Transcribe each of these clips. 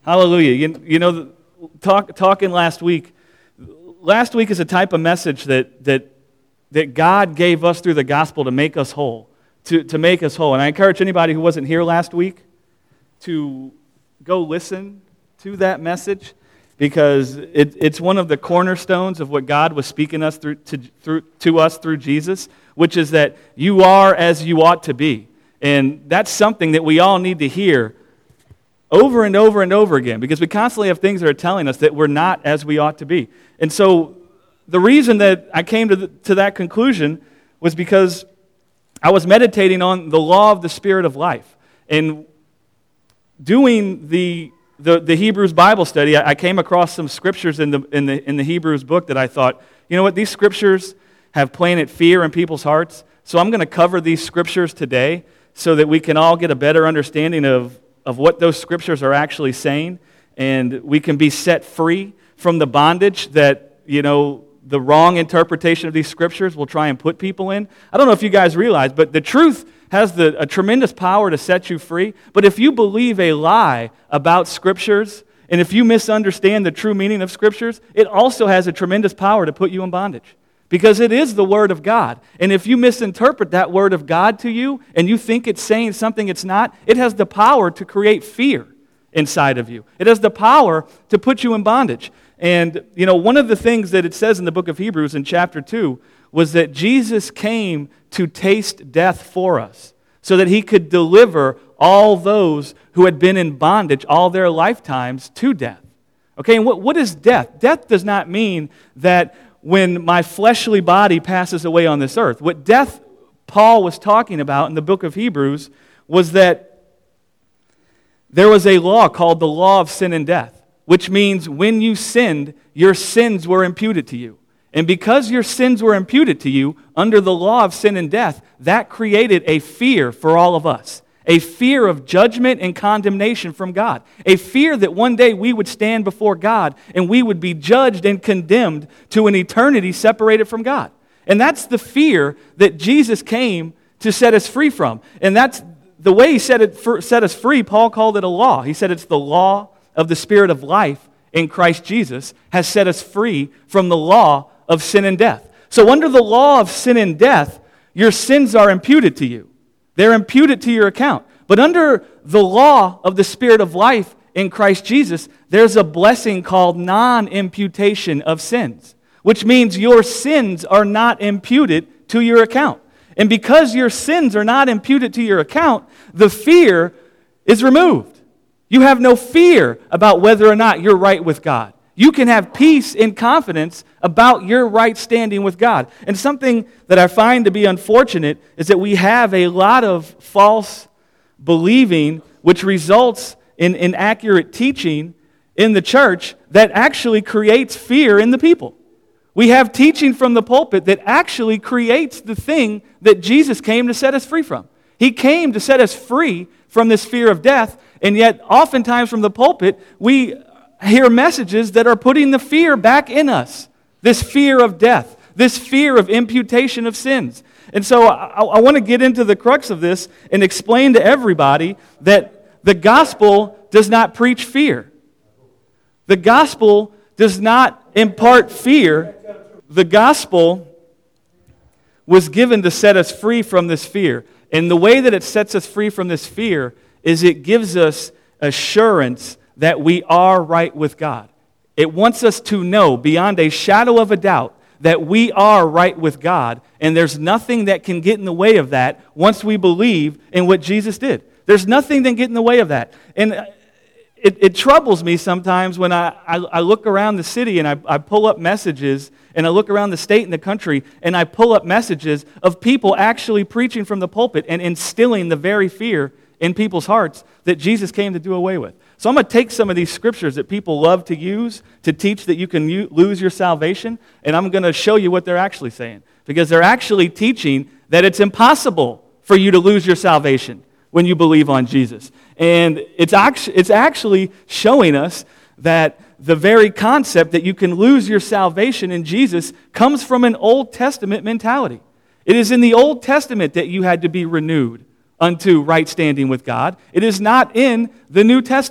Hallelujah. Talking last week is a type of message that God gave us through the gospel to make us whole, to make us whole. And I encourage anybody who wasn't here last week to go listen to that message, because it's one of the cornerstones of what God was speaking us to us through Jesus, which is that you are as you ought to be. And that's something that we all need to hear over and over and over again, because we constantly have things that are telling us that we're not as we ought to be. And so the reason that I came to that conclusion was because I was meditating on the law of the Spirit of life. And doing the Hebrews Bible study, I came across some scriptures in the Hebrews book that I thought, you know what, these scriptures have planted fear in people's hearts, so I'm going to cover these scriptures today so that we can all get a better understanding of what those scriptures are actually saying, and we can be set free from the bondage that, the wrong interpretation of these scriptures will try and put people in. I don't know if you guys realize, but the truth has a tremendous power to set you free. But if you believe a lie about scriptures, and if you misunderstand the true meaning of scriptures, it also has a tremendous power to put you in bondage. Because it is the Word of God. And if you misinterpret that Word of God to you, and you think it's saying something it's not, it has the power to create fear inside of you. It has the power to put you in bondage. And, one of the things that it says in the book of Hebrews in chapter 2 was that Jesus came to taste death for us so that he could deliver all those who had been in bondage all their lifetimes to death. Okay, and what is death? Death does not mean that when my fleshly body passes away on this earth. What death Paul was talking about in the book of Hebrews was that there was a law called the law of sin and death, which means when you sinned, your sins were imputed to you. And because your sins were imputed to you under the law of sin and death, that created a fear for all of us. A fear of judgment and condemnation from God. A fear that one day we would stand before God and we would be judged and condemned to an eternity separated from God. And that's the fear that Jesus came to set us free from. And that's the way he set us free. Paul called it a law. He said it's the law of the Spirit of life in Christ Jesus has set us free from the law of sin and death. So under the law of sin and death, your sins are imputed to you. They're imputed to your account. But under the law of the Spirit of life in Christ Jesus, there's a blessing called non-imputation of sins, which means your sins are not imputed to your account. And because your sins are not imputed to your account, the fear is removed. You have no fear about whether or not you're right with God. You can have peace and confidence about your right standing with God. And something that I find to be unfortunate is that we have a lot of false believing, which results in inaccurate teaching in the church that actually creates fear in the people. We have teaching from the pulpit that actually creates the thing that Jesus came to set us free from. He came to set us free from this fear of death, and yet oftentimes from the pulpit, we hear messages that are putting the fear back in us. This fear of death, this fear of imputation of sins. And so I want to get into the crux of this and explain to everybody that the gospel does not preach fear. The gospel does not impart fear. The gospel was given to set us free from this fear. And the way that it sets us free from this fear is it gives us assurance that we are right with God. It wants us to know beyond a shadow of a doubt that we are right with God, and there's nothing that can get in the way of that once we believe in what Jesus did. There's nothing that can get in the way of that. And it troubles me sometimes when I look around the city and I pull up messages, and I look around the state and the country, and I pull up messages of people actually preaching from the pulpit and instilling the very fear in people's hearts that Jesus came to do away with. So I'm going to take some of these scriptures that people love to use to teach that you can lose your salvation, and I'm going to show you what they're actually saying. Because they're actually teaching that it's impossible for you to lose your salvation when you believe on Jesus. And it's actually showing us that the very concept that you can lose your salvation in Jesus comes from an Old Testament mentality. It is in the Old Testament that you had to be renewed unto right standing with God. It is not in the New Testament.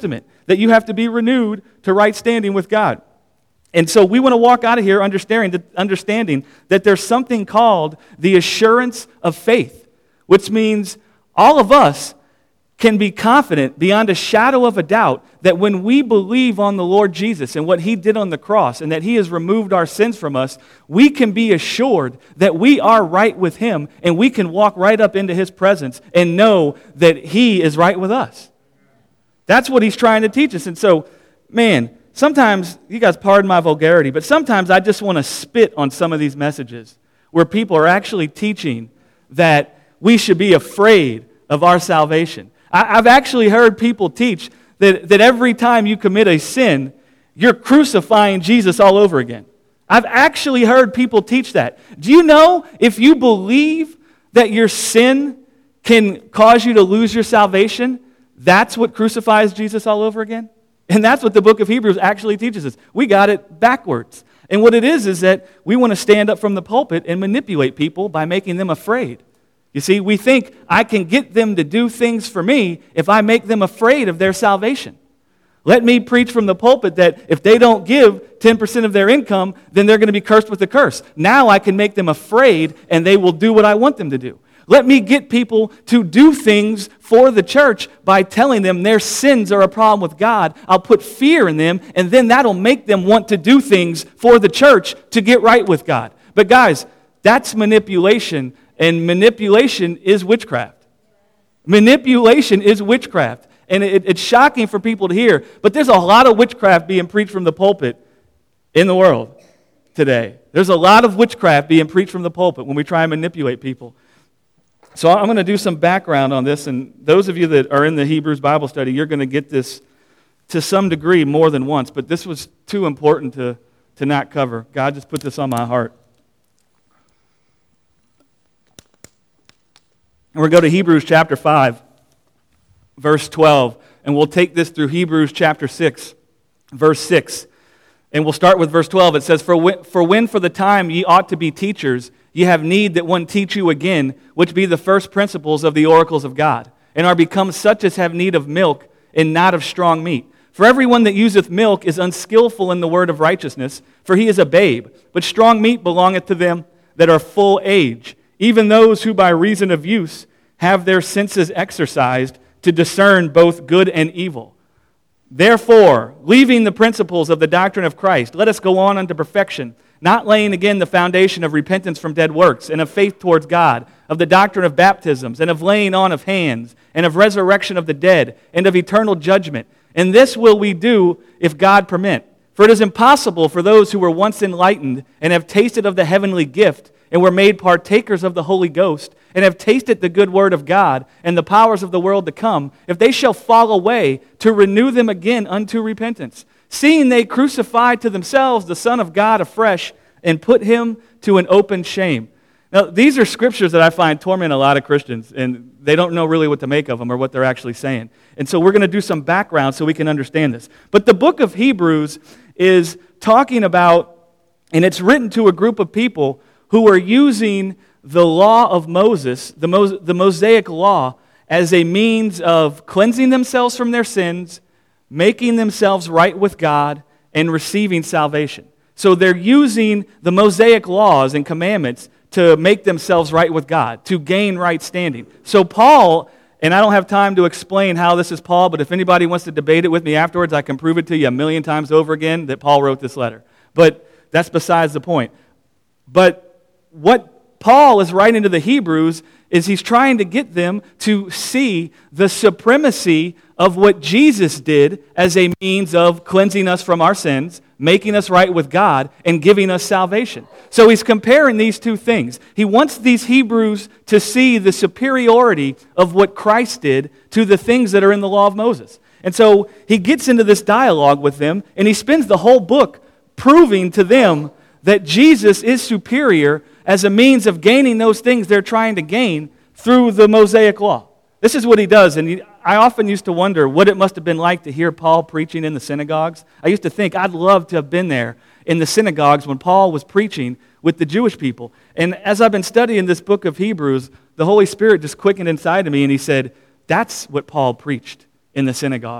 that you have to be renewed to right standing with God. And so we want to walk out of here understanding that there's something called the assurance of faith, which means all of us can be confident beyond a shadow of a doubt that when we believe on the Lord Jesus and what He did on the cross and that He has removed our sins from us, we can be assured that we are right with Him and we can walk right up into His presence and know that He is right with us. That's what He's trying to teach us. And so, man, sometimes, you guys pardon my vulgarity, but sometimes I just want to spit on some of these messages where people are actually teaching that we should be afraid of our salvation. I've actually heard people teach that every time you commit a sin, you're crucifying Jesus all over again. I've actually heard people teach that. Do you know if you believe that your sin can cause you to lose your salvation, that's what crucifies Jesus all over again? And that's what the book of Hebrews actually teaches us. We got it backwards. And what it is that we want to stand up from the pulpit and manipulate people by making them afraid. You see, we think I can get them to do things for me if I make them afraid of their salvation. Let me preach from the pulpit that if they don't give 10% of their income, then they're going to be cursed with a curse. Now I can make them afraid and they will do what I want them to do. Let me get people to do things for the church by telling them their sins are a problem with God. I'll put fear in them, and then that'll make them want to do things for the church to get right with God. But guys, that's manipulation. And manipulation is witchcraft. Manipulation is witchcraft. And it's shocking for people to hear, but there's a lot of witchcraft being preached from the pulpit in the world today. There's a lot of witchcraft being preached from the pulpit when we try and manipulate people. So I'm going to do some background on this, and those of you that are in the Hebrews Bible study, you're going to get this to some degree more than once, but this was too important to not cover. God just put this on my heart. And we're going to go to Hebrews chapter 5, verse 12, and we'll take this through Hebrews chapter 6, verse 6. And we'll start with verse 12. It says, For when for the time ye ought to be teachers, ye have need that one teach you again, which be the first principles of the oracles of God, and are become such as have need of milk, and not of strong meat. For everyone that useth milk is unskillful in the word of righteousness, for he is a babe. But strong meat belongeth to them that are full age, even those who by reason of use have their senses exercised to discern both good and evil. Therefore, leaving the principles of the doctrine of Christ, let us go on unto perfection, not laying again the foundation of repentance from dead works, and of faith towards God, of the doctrine of baptisms, and of laying on of hands, and of resurrection of the dead, and of eternal judgment. And this will we do if God permit. For it is impossible for those who were once enlightened, and have tasted of the heavenly gift, and were made partakers of the Holy Ghost, and have tasted the good word of God, and the powers of the world to come, if they shall fall away, to renew them again unto repentance, seeing they crucify to themselves the Son of God afresh, and put him to an open shame. Now, these are scriptures that I find torment a lot of Christians, and they don't know really what to make of them or what they're actually saying. And so we're going to do some background so we can understand this. But the book of Hebrews is talking about, and it's written to a group of people who are using the law of Moses, the Mosaic law, as a means of cleansing themselves from their sins, making themselves right with God, and receiving salvation. So they're using the Mosaic laws and commandments to make themselves right with God, to gain right standing. So Paul, and I don't have time to explain how this is Paul, but if anybody wants to debate it with me afterwards, I can prove it to you a million times over again that Paul wrote this letter. But that's besides the point. But what Paul is writing to the Hebrews is he's trying to get them to see the supremacy of what Jesus did as a means of cleansing us from our sins, making us right with God, and giving us salvation. So he's comparing these two things. He wants these Hebrews to see the superiority of what Christ did to the things that are in the law of Moses. And so he gets into this dialogue with them, and he spends the whole book proving to them that Jesus is superior as a means of gaining those things they're trying to gain through the Mosaic law. This is what he does, and I often used to wonder what it must have been like to hear Paul preaching in the synagogues. I used to think I'd love to have been there in the synagogues when Paul was preaching with the Jewish people. And as I've been studying this book of Hebrews, the Holy Spirit just quickened inside of me, and he said, that's what Paul preached in the synagogues.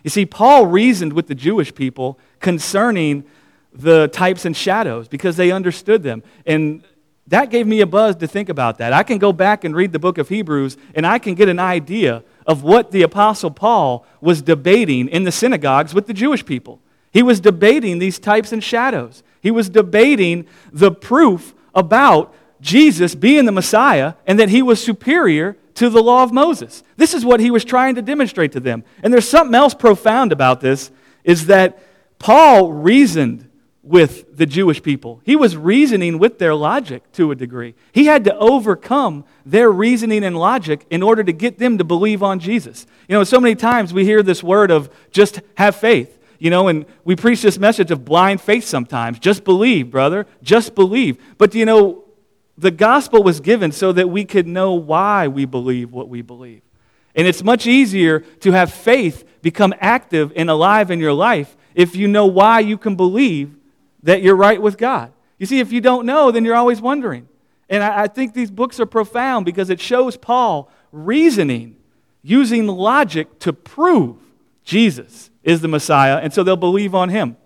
You see, Paul reasoned with the Jewish people concerning the types and shadows because they understood them. And that gave me a buzz to think about that. I can go back and read the book of Hebrews, and I can get an idea of what the Apostle Paul was debating in the synagogues with the Jewish people. He was debating these types and shadows. He was debating the proof about Jesus being the Messiah and that he was superior to the law of Moses. This is what he was trying to demonstrate to them. And there's something else profound about this, is that Paul reasoned with the Jewish people. He was reasoning with their logic to a degree. He had to overcome their reasoning and logic in order to get them to believe on Jesus. You know, so many times we hear this word of just have faith. You know, and we preach this message of blind faith sometimes. Just believe, brother. Just believe. But, you know, the gospel was given so that we could know why we believe what we believe. And it's much easier to have faith become active and alive in your life if you know why you can believe that you're right with God. You see, if you don't know, then you're always wondering. And I think these books are profound because it shows Paul reasoning, using logic to prove Jesus is the Messiah, and so they'll believe on him.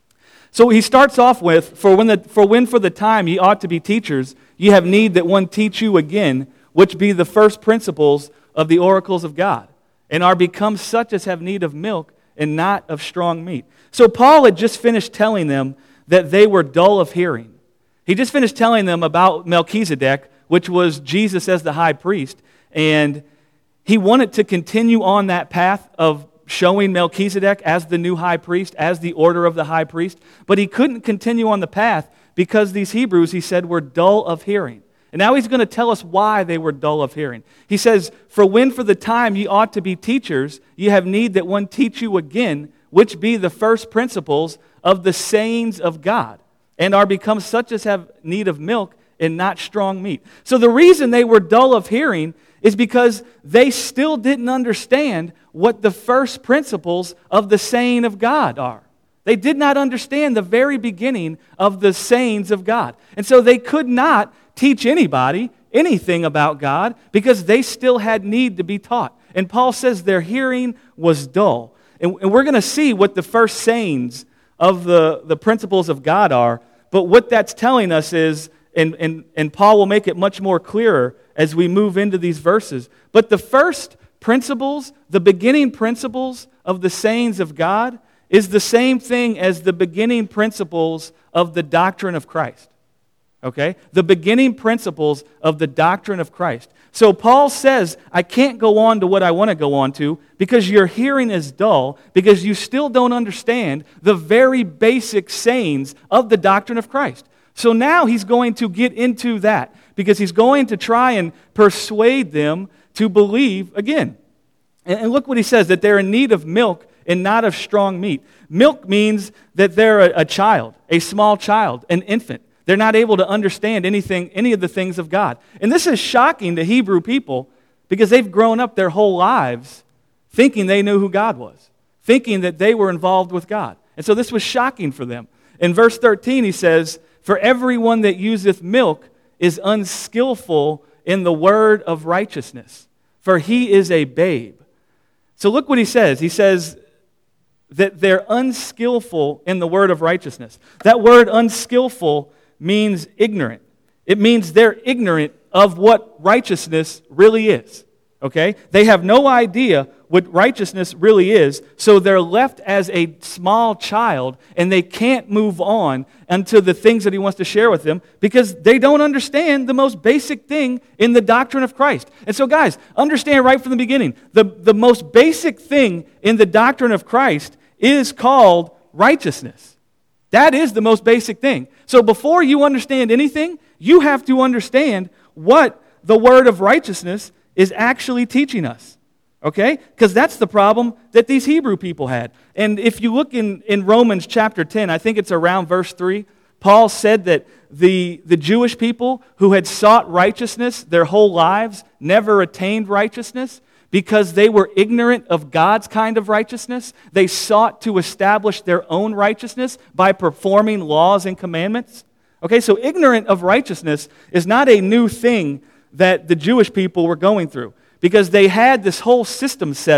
So he starts off with, for the time ye ought to be teachers, ye have need that one teach you again, which be the first principles of the oracles of God, and are become such as have need of milk and not of strong meat. So Paul had just finished telling them that they were dull of hearing. He just finished telling them about Melchizedek, which was Jesus as the high priest, and he wanted to continue on that path of showing Melchizedek as the new high priest, as the order of the high priest. But he couldn't continue on the path because these Hebrews, he said, were dull of hearing. And now he's going to tell us why they were dull of hearing. He says, for the time ye ought to be teachers, ye have need that one teach you again, which be the first principles of the sayings of God, and are become such as have need of milk and not strong meat. So the reason they were dull of hearing is because they still didn't understand what the first principles of the saying of God are. They did not understand the very beginning of the sayings of God. And so they could not teach anybody anything about God because they still had need to be taught. And Paul says their hearing was dull. And we're going to see what the first sayings of the principles of God are. But what that's telling us is, and Paul will make it much more clearer as we move into these verses. But the first principles, the beginning principles of the sayings of God is the same thing as the beginning principles of the doctrine of Christ. Okay? The beginning principles of the doctrine of Christ. So Paul says, I can't go on to what I want to go on to because your hearing is dull, because you still don't understand the very basic sayings of the doctrine of Christ. So now he's going to get into that because he's going to try and persuade them to believe again. And look what he says, that they're in need of milk and not of strong meat. Milk means that they're a child, a small child, an infant. They're not able to understand any of the things of God. And this is shocking to Hebrew people because they've grown up their whole lives thinking they knew who God was, thinking that they were involved with God. And so this was shocking for them. In verse 13 he says, for everyone that useth milk is unskillful in the word of righteousness, for he is a babe. So look what he says. He says that they're unskillful in the word of righteousness. That word unskillful means ignorant. It means they're ignorant of what righteousness really is. Okay? They have no idea what righteousness really is, so they're left as a small child, and they can't move on unto the things that he wants to share with them because they don't understand the most basic thing in the doctrine of Christ. And so guys, understand right from the beginning, the most basic thing in the doctrine of Christ is called righteousness. That is the most basic thing. So before you understand anything, you have to understand what the word of righteousness is actually teaching us. Okay? Because that's the problem that these Hebrew people had. And if you look in Romans chapter 10, I think it's around verse 3, Paul said that the Jewish people who had sought righteousness their whole lives never attained righteousness because they were ignorant of God's kind of righteousness. They sought to establish their own righteousness by performing laws and commandments. Okay, so ignorant of righteousness is not a new thing that the Jewish people were going through, because they had this whole system set up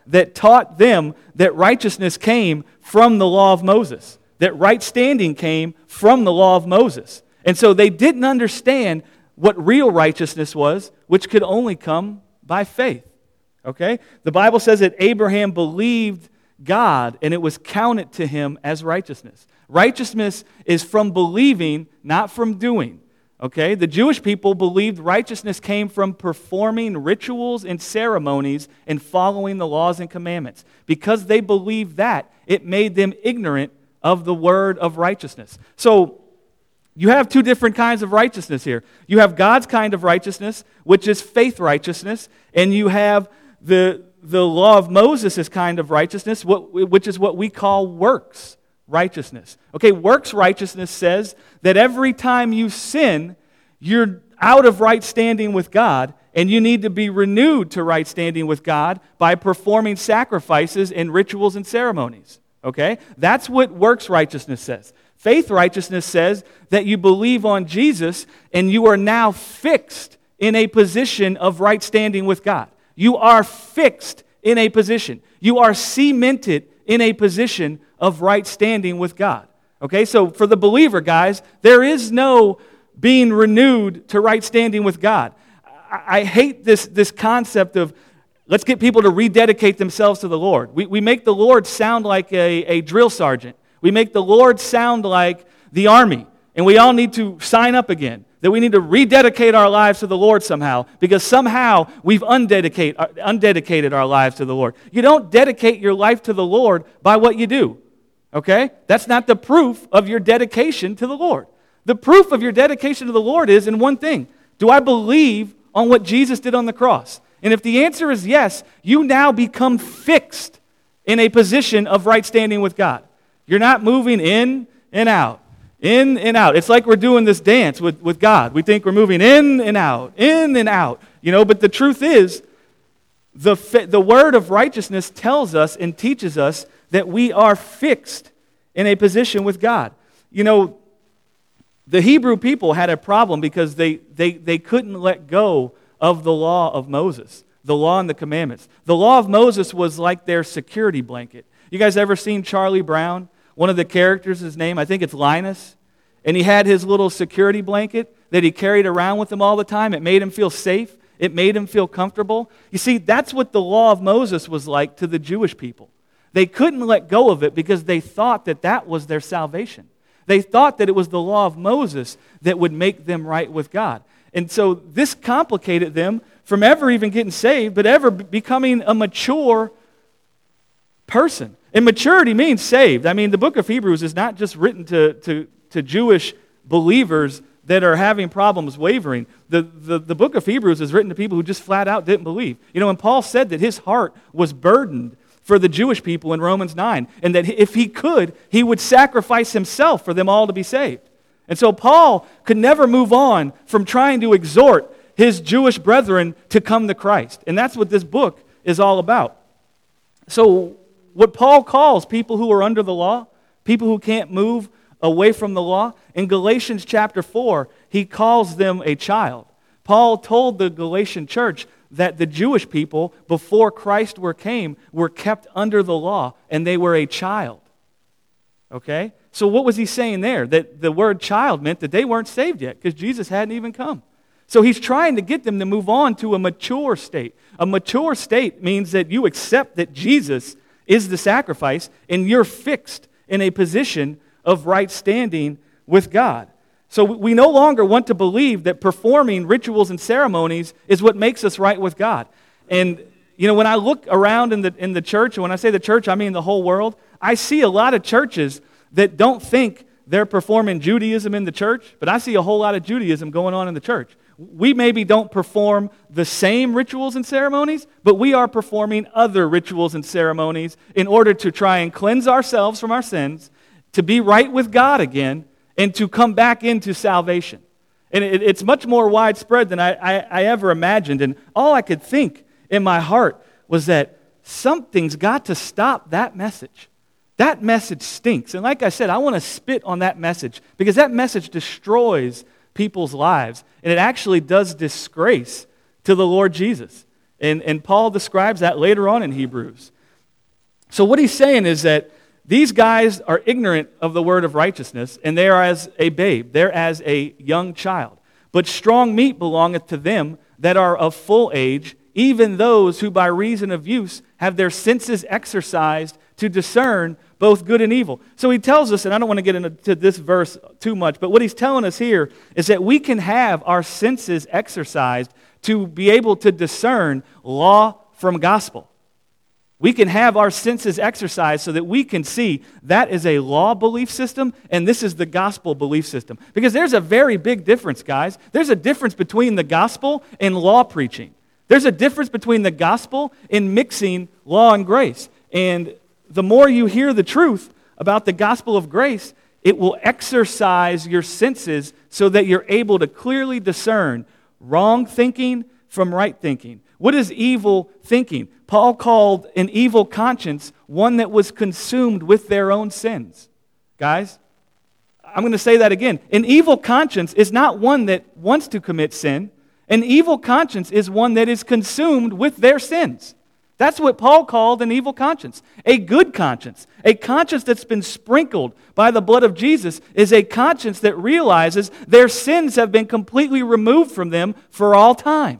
that taught them that righteousness came from the law of Moses, that right standing came from the law of Moses. And so they didn't understand what real righteousness was, which could only come by faith. Okay? The Bible says that Abraham believed God and it was counted to him as righteousness. Righteousness is from believing, not from doing. Okay? The Jewish people believed righteousness came from performing rituals and ceremonies and following the laws and commandments. Because they believed that, it made them ignorant of the word of righteousness. So, you have two different kinds of righteousness here. You have God's kind of righteousness, which is faith righteousness, and you have the law of Moses' kind of righteousness, which is what we call works righteousness. Okay, works righteousness says that every time you sin, you're out of right standing with God, and you need to be renewed to right standing with God by performing sacrifices and rituals and ceremonies. Okay? That's what works righteousness says. Faith righteousness says that you believe on Jesus and you are now fixed in a position of right standing with God. You are fixed in a position. You are cemented in a position of right standing with God. Okay, so for the believer, guys, there is no being renewed to right standing with God. I hate this concept of let's get people to rededicate themselves to the Lord. We make the Lord sound like a drill sergeant. We make the Lord sound like the army, and we all need to sign up again, that we need to rededicate our lives to the Lord somehow, because somehow we've undedicated our lives to the Lord. You don't dedicate your life to the Lord by what you do, okay? That's not the proof of your dedication to the Lord. The proof of your dedication to the Lord is in one thing. Do I believe on what Jesus did on the cross? And if the answer is yes, you now become fixed in a position of right standing with God. You're not moving in and out, in and out. It's like we're doing this dance with God. We think we're moving in and out, but the truth is, the word of righteousness tells us and teaches us that we are fixed in a position with God. You know, the Hebrew people had a problem because they couldn't let go of the law of Moses, the law and the commandments. The law of Moses was like their security blanket. You guys ever seen Charlie Brown? One of the characters, his name, I think it's Linus. And he had his little security blanket that he carried around with him all the time. It made him feel safe. It made him feel comfortable. You see, that's what the law of Moses was like to the Jewish people. They couldn't let go of it because they thought that was their salvation. They thought that it was the law of Moses that would make them right with God. And so this complicated them from ever even getting saved, but ever becoming a mature person. And maturity means saved. I mean, the book of Hebrews is not just written to Jewish believers that are having problems wavering. The book of Hebrews is written to people who just flat out didn't believe. You know, and Paul said that his heart was burdened for the Jewish people in Romans 9, and that if he could, he would sacrifice himself for them all to be saved. And so Paul could never move on from trying to exhort his Jewish brethren to come to Christ. And that's what this book is all about. So what Paul calls people who are under the law, people who can't move away from the law, in Galatians chapter 4, he calls them a child. Paul told the Galatian church that the Jewish people, before Christ came, were kept under the law, and they were a child. Okay? So what was he saying there? That the word child meant that they weren't saved yet, because Jesus hadn't even come. So he's trying to get them to move on to a mature state. A mature state means that you accept that Jesus is the sacrifice, and you're fixed in a position of right standing with God. So we no longer want to believe that performing rituals and ceremonies is what makes us right with God. And you know, when I look around in the church, and when I say the church, I mean the whole world, I see a lot of churches that don't think they're performing Judaism in the church, but I see a whole lot of Judaism going on in the church. We maybe don't perform the same rituals and ceremonies, but we are performing other rituals and ceremonies in order to try and cleanse ourselves from our sins, to be right with God again, and to come back into salvation. And it's much more widespread than I ever imagined. And all I could think in my heart was that something's got to stop that message. That message stinks. And like I said, I want to spit on that message, because that message destroys people's lives, and it actually does disgrace to the Lord Jesus. And Paul describes that later on in Hebrews. So what he's saying is that these guys are ignorant of the word of righteousness, and they are as a babe. They're as a young child. But strong meat belongeth to them that are of full age, even those who by reason of use have their senses exercised to discern both good and evil. So he tells us, and I don't want to get into this verse too much, but what he's telling us here is that we can have our senses exercised to be able to discern law from gospel. We can have our senses exercised so that we can see that is a law belief system and this is the gospel belief system. Because there's a very big difference, guys. There's a difference between the gospel and law preaching. There's a difference between the gospel and mixing law and grace. And the more you hear the truth about the gospel of grace, it will exercise your senses so that you're able to clearly discern wrong thinking from right thinking. What is evil thinking? Paul called an evil conscience one that was consumed with their own sins. Guys, I'm going to say that again. An evil conscience is not one that wants to commit sin. An evil conscience is one that is consumed with their sins. That's what Paul called an evil conscience. A good conscience, a conscience that's been sprinkled by the blood of Jesus, is a conscience that realizes their sins have been completely removed from them for all time.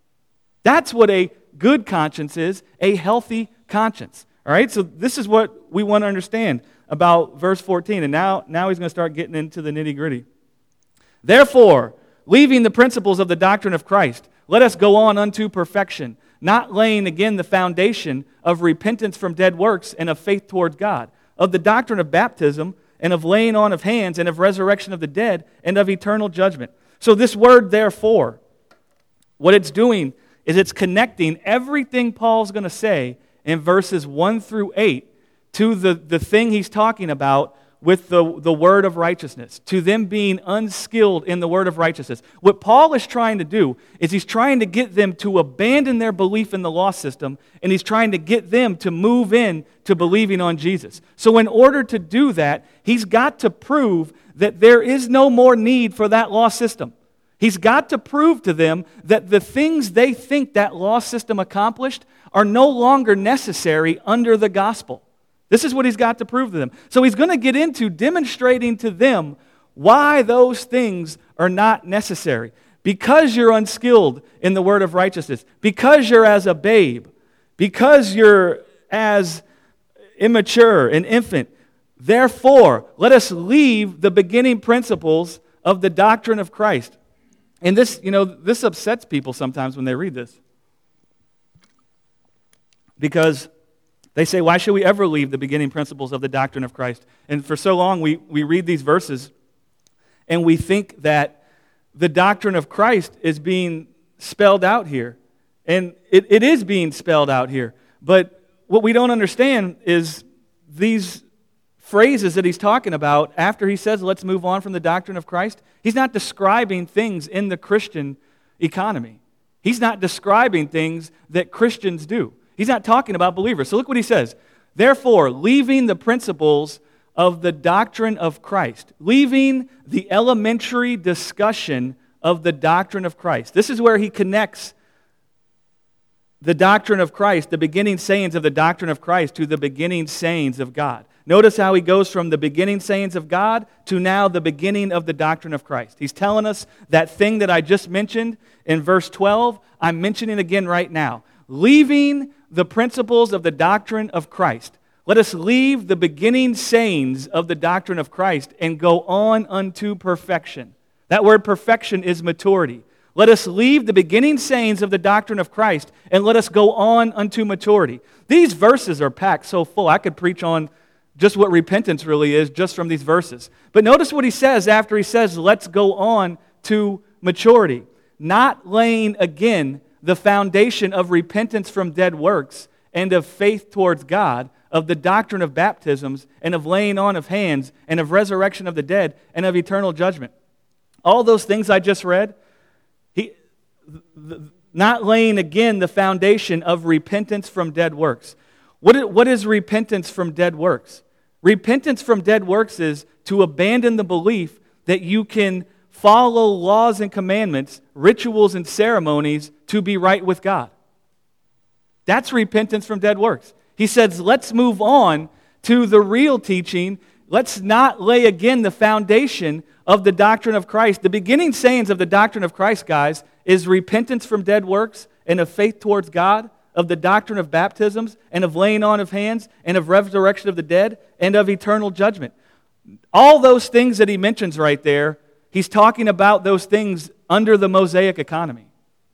That's what a good conscience is, a healthy conscience. All right, so this is what we want to understand about verse 14. And now he's going to start getting into the nitty-gritty. Therefore, leaving the principles of the doctrine of Christ, let us go on unto perfection, not laying again the foundation of repentance from dead works and of faith toward God, of the doctrine of baptism and of laying on of hands and of resurrection of the dead and of eternal judgment. So this word, therefore, what it's doing is it's connecting everything Paul's going to say in verses 1 through 8 to the thing he's talking about with the word of righteousness, to them being unskilled in the word of righteousness. What Paul is trying to do is he's trying to get them to abandon their belief in the law system, and he's trying to get them to move in to believing on Jesus. So in order to do that, he's got to prove that there is no more need for that law system. He's got to prove to them that the things they think that law system accomplished are no longer necessary under the gospel. This is what he's got to prove to them. So he's going to get into demonstrating to them why those things are not necessary. Because you're unskilled in the word of righteousness, because you're as a babe, because you're as immature, an infant, therefore, let us leave the beginning principles of the doctrine of Christ. And this, this upsets people sometimes when they read this. Because they say, why should we ever leave the beginning principles of the doctrine of Christ? And for so long, we read these verses, and we think that the doctrine of Christ is being spelled out here. And it is being spelled out here. But what we don't understand is these phrases that he's talking about after he says, let's move on from the doctrine of Christ. He's not describing things in the Christian economy. He's not describing things that Christians do. He's not talking about believers. So look what he says. Therefore, leaving the principles of the doctrine of Christ, leaving the elementary discussion of the doctrine of Christ. This is where he connects the doctrine of Christ, the beginning sayings of the doctrine of Christ, to the beginning sayings of God. Notice how he goes from the beginning sayings of God to now the beginning of the doctrine of Christ. He's telling us that thing that I just mentioned in verse 12, I'm mentioning again right now. Leaving the principles of the doctrine of Christ. Let us leave the beginning sayings of the doctrine of Christ and go on unto perfection. That word perfection is maturity. Let us leave the beginning sayings of the doctrine of Christ and let us go on unto maturity. These verses are packed so full. I could preach on just what repentance really is just from these verses. But notice what he says after he says, let's go on to maturity. Not laying again the foundation of repentance from dead works and of faith towards God, of the doctrine of baptisms and of laying on of hands and of resurrection of the dead and of eternal judgment. All those things I just read, not laying again the foundation of repentance from dead works. What is repentance from dead works? Repentance from dead works is to abandon the belief that you can follow laws and commandments, rituals and ceremonies to be right with God. That's repentance from dead works. He says, let's move on to the real teaching. Let's not lay again the foundation of the doctrine of Christ. The beginning sayings of the doctrine of Christ, guys, is repentance from dead works and of faith towards God, of the doctrine of baptisms and of laying on of hands and of resurrection of the dead and of eternal judgment. All those things that he mentions right there, he's talking about those things under the Mosaic economy.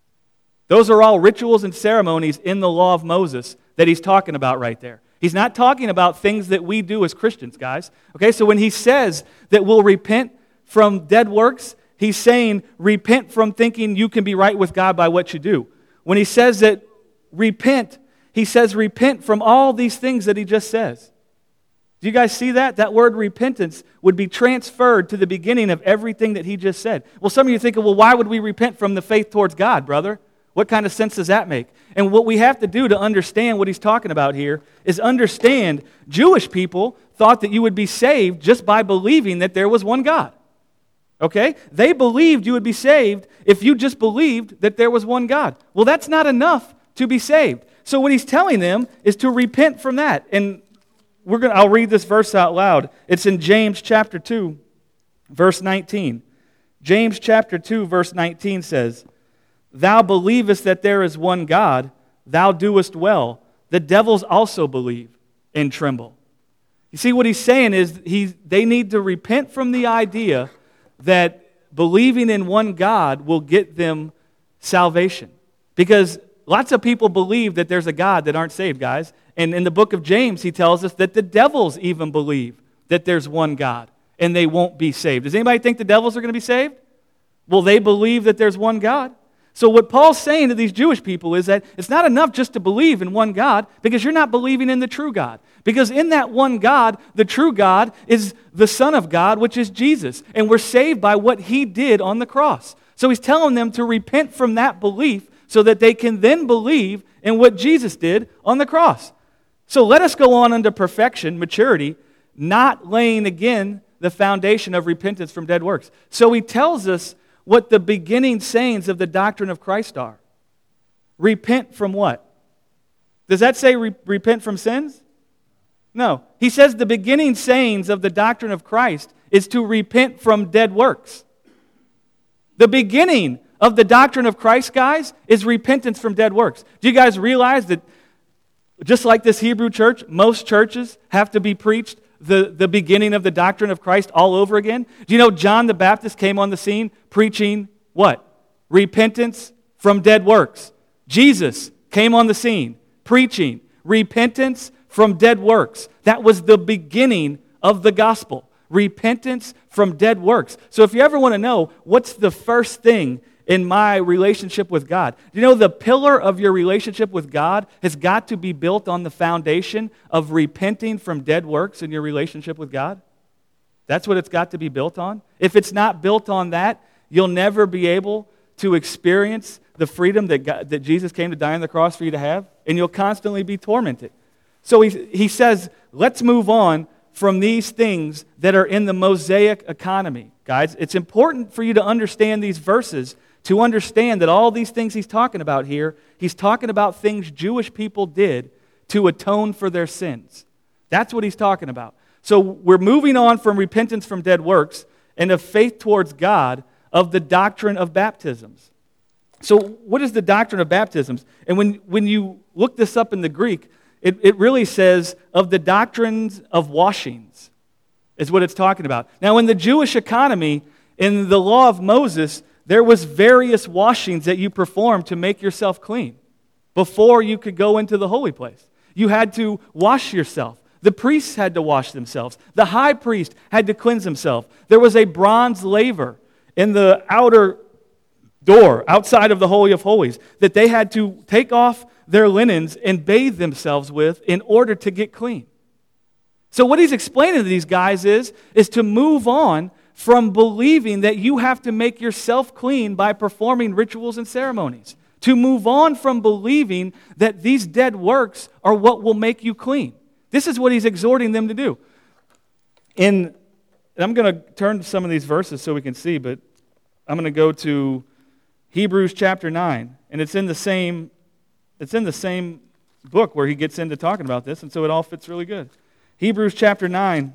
Those are all rituals and ceremonies in the law of Moses that he's talking about right there. He's not talking about things that we do as Christians, guys. Okay, so when he says that we'll repent from dead works, he's saying repent from thinking you can be right with God by what you do. When he says that repent, he says repent from all these things that he just says. Do you guys see that? That word repentance would be transferred to the beginning of everything that he just said. Well, some of you are thinking, well, why would we repent from the faith towards God, brother? What kind of sense does that make? And what we have to do to understand what he's talking about here is understand Jewish people thought that you would be saved just by believing that there was one God. Okay? They believed you would be saved if you just believed that there was one God. Well, that's not enough to be saved. So what he's telling them is to repent from that. And I'll read this verse out loud. It's in James chapter 2, verse 19. James chapter 2, verse 19 says, "Thou believest that there is one God, thou doest well. The devils also believe and tremble." You see, what he's saying is they need to repent from the idea that believing in one God will get them salvation. Because lots of people believe that there's a God that aren't saved, guys. And in the book of James, he tells us that the devils even believe that there's one God and they won't be saved. Does anybody think the devils are going to be saved? Well, they believe that there's one God. So what Paul's saying to these Jewish people is that it's not enough just to believe in one God because you're not believing in the true God. Because in that one God, the true God is the Son of God, which is Jesus. And we're saved by what he did on the cross. So he's telling them to repent from that belief so that they can then believe in what Jesus did on the cross. So let us go on unto perfection, maturity, not laying again the foundation of repentance from dead works. So he tells us what the beginning sayings of the doctrine of Christ are. Repent from what? Does that say repent from sins? No. He says the beginning sayings of the doctrine of Christ is to repent from dead works. The beginning of the doctrine of Christ, guys, is repentance from dead works. Do you guys realize that just like this Hebrew church, most churches have to be preached the beginning of the doctrine of Christ all over again? Do you know John the Baptist came on the scene preaching what? Repentance from dead works. Jesus came on the scene preaching repentance from dead works. That was the beginning of the gospel. Repentance from dead works. So if you ever want to know what's the first thing in my relationship with God, you know the pillar of your relationship with God has got to be built on the foundation of repenting from dead works in your relationship with God? That's what it's got to be built on. If it's not built on that, you'll never be able to experience the freedom that Jesus came to die on the cross for you to have, and you'll constantly be tormented. So he says, let's move on from these things that are in the Mosaic economy. Guys, it's important for you to understand these verses, to understand that all these things he's talking about here, he's talking about things Jewish people did to atone for their sins. That's what he's talking about. So we're moving on from repentance from dead works and of faith towards God of the doctrine of baptisms. So what is the doctrine of baptisms? And when you look this up in the Greek, it really says of the doctrines of washings is what it's talking about. Now in the Jewish economy, in the law of Moses, there was various washings that you performed to make yourself clean before you could go into the holy place. You had to wash yourself. The priests had to wash themselves. The high priest had to cleanse himself. There was a bronze laver in the outer door, outside of the Holy of Holies, that they had to take off their linens and bathe themselves with in order to get clean. So what he's explaining to these guys is to move on from believing that you have to make yourself clean by performing rituals and ceremonies. To move on from believing that these dead works are what will make you clean. This is what he's exhorting them to do. And I'm going to turn to some of these verses so we can see, but I'm going to go to Hebrews chapter 9, and it's in the same book where he gets into talking about this, and so it all fits really good. Hebrews chapter 9,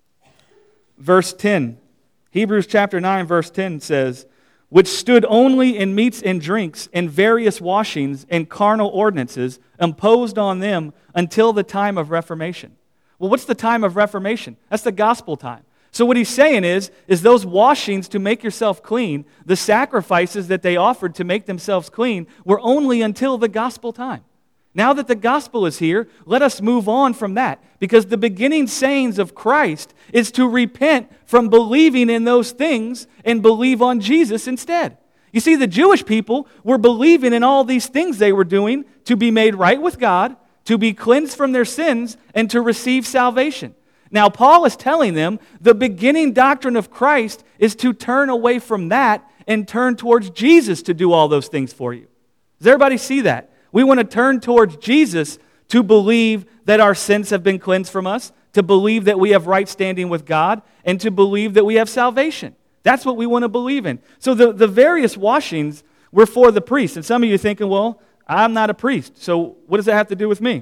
verse 10. Hebrews chapter 9, verse 10 says, which stood only in meats and drinks and various washings and carnal ordinances imposed on them until the time of Reformation. Well, what's the time of Reformation? That's the gospel time. So what he's saying is those washings to make yourself clean, the sacrifices that they offered to make themselves clean, were only until the gospel time. Now that the gospel is here, let us move on from that, because the beginning sayings of Christ is to repent from believing in those things and believe on Jesus instead. You see, the Jewish people were believing in all these things they were doing to be made right with God, to be cleansed from their sins, and to receive salvation. Now, Paul is telling them the beginning doctrine of Christ is to turn away from that and turn towards Jesus to do all those things for you. Does everybody see that? We want to turn towards Jesus to believe that our sins have been cleansed from us, to believe that we have right standing with God, and to believe that we have salvation. That's what we want to believe in. So the various washings were for the priests. And some of you are thinking, well, I'm not a priest, so what does that have to do with me?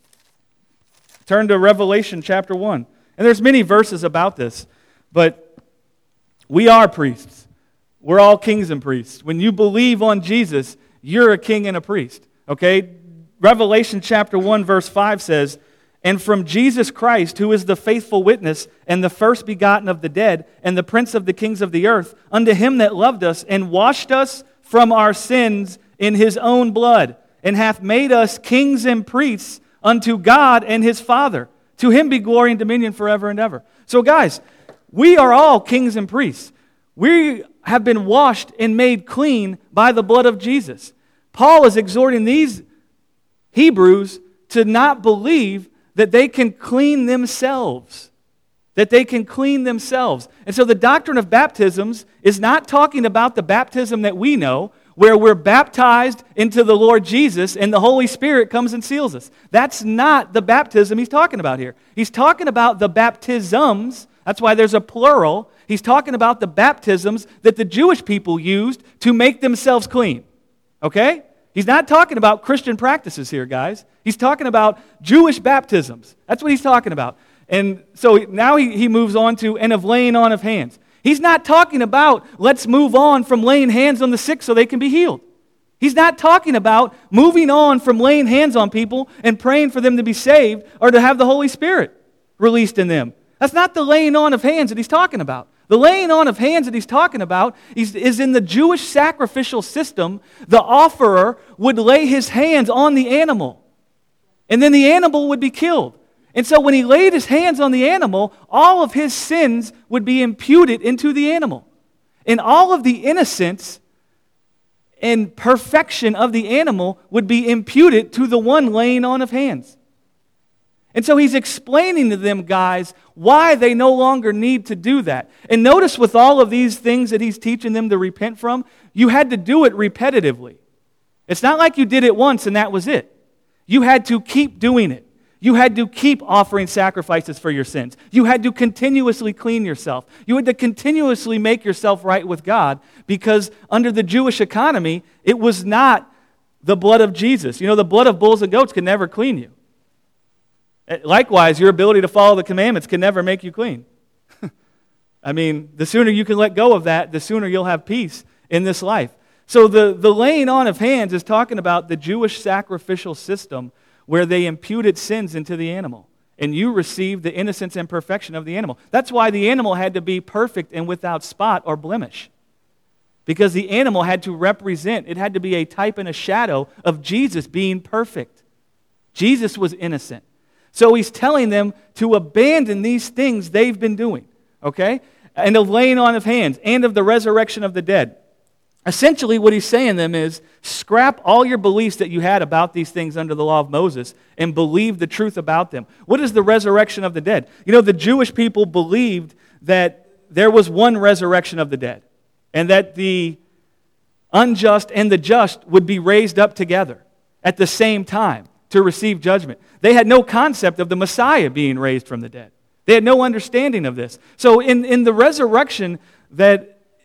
Turn to Revelation chapter 1. And there's many verses about this, but we are priests. We're all kings and priests. When you believe on Jesus, you're a king and a priest. Okay? Revelation chapter 1 verse 5 says, and from Jesus Christ, who is the faithful witness and the first begotten of the dead and the prince of the kings of the earth, unto him that loved us and washed us from our sins in his own blood, and hath made us kings and priests unto God and his Father. To him be glory and dominion forever and ever. So guys, we are all kings and priests. We have been washed and made clean by the blood of Jesus. Paul is exhorting these Hebrews to not believe that they can clean themselves. That they can clean themselves. And so the doctrine of baptisms is not talking about the baptism that we know, where we're baptized into the Lord Jesus and the Holy Spirit comes and seals us. That's not the baptism he's talking about here. He's talking about the baptisms. That's why there's a plural. He's talking about the baptisms that the Jewish people used to make themselves clean. Okay? He's not talking about Christian practices here, guys. He's talking about Jewish baptisms. That's what he's talking about. And so now he moves on to, and of laying on of hands. He's not talking about, let's move on from laying hands on the sick so they can be healed. He's not talking about moving on from laying hands on people and praying for them to be saved or to have the Holy Spirit released in them. That's not the laying on of hands that he's talking about. The laying on of hands that he's talking about is in the Jewish sacrificial system. The offerer would lay his hands on the animal, and then the animal would be killed. And so when he laid his hands on the animal, all of his sins would be imputed into the animal. And all of the innocence and perfection of the animal would be imputed to the one laying on of hands. And so he's explaining to them, guys, why they no longer need to do that. And notice with all of these things that he's teaching them to repent from, you had to do it repetitively. It's not like you did it once and that was it. You had to keep doing it. You had to keep offering sacrifices for your sins. You had to continuously clean yourself. You had to continuously make yourself right with God, because under the Jewish economy, it was not the blood of Jesus. You know, the blood of bulls and goats can never clean you. Likewise, your ability to follow the commandments can never make you clean. I mean, the sooner you can let go of that, the sooner you'll have peace in this life. So the laying on of hands is talking about the Jewish sacrificial system where they imputed sins into the animal, and you received the innocence and perfection of the animal. That's why the animal had to be perfect and without spot or blemish, because the animal had to represent, it had to be a type and a shadow of Jesus being perfect. Jesus was innocent. So he's telling them to abandon these things they've been doing, okay? And of laying on of hands, and of the resurrection of the dead. Essentially, what he's saying to them is, scrap all your beliefs that you had about these things under the law of Moses and believe the truth about them. What is the resurrection of the dead? You know, the Jewish people believed that there was one resurrection of the dead, and that the unjust and the just would be raised up together at the same time to receive judgment. They had no concept of the Messiah being raised from the dead. They had no understanding of this. So in the resurrection that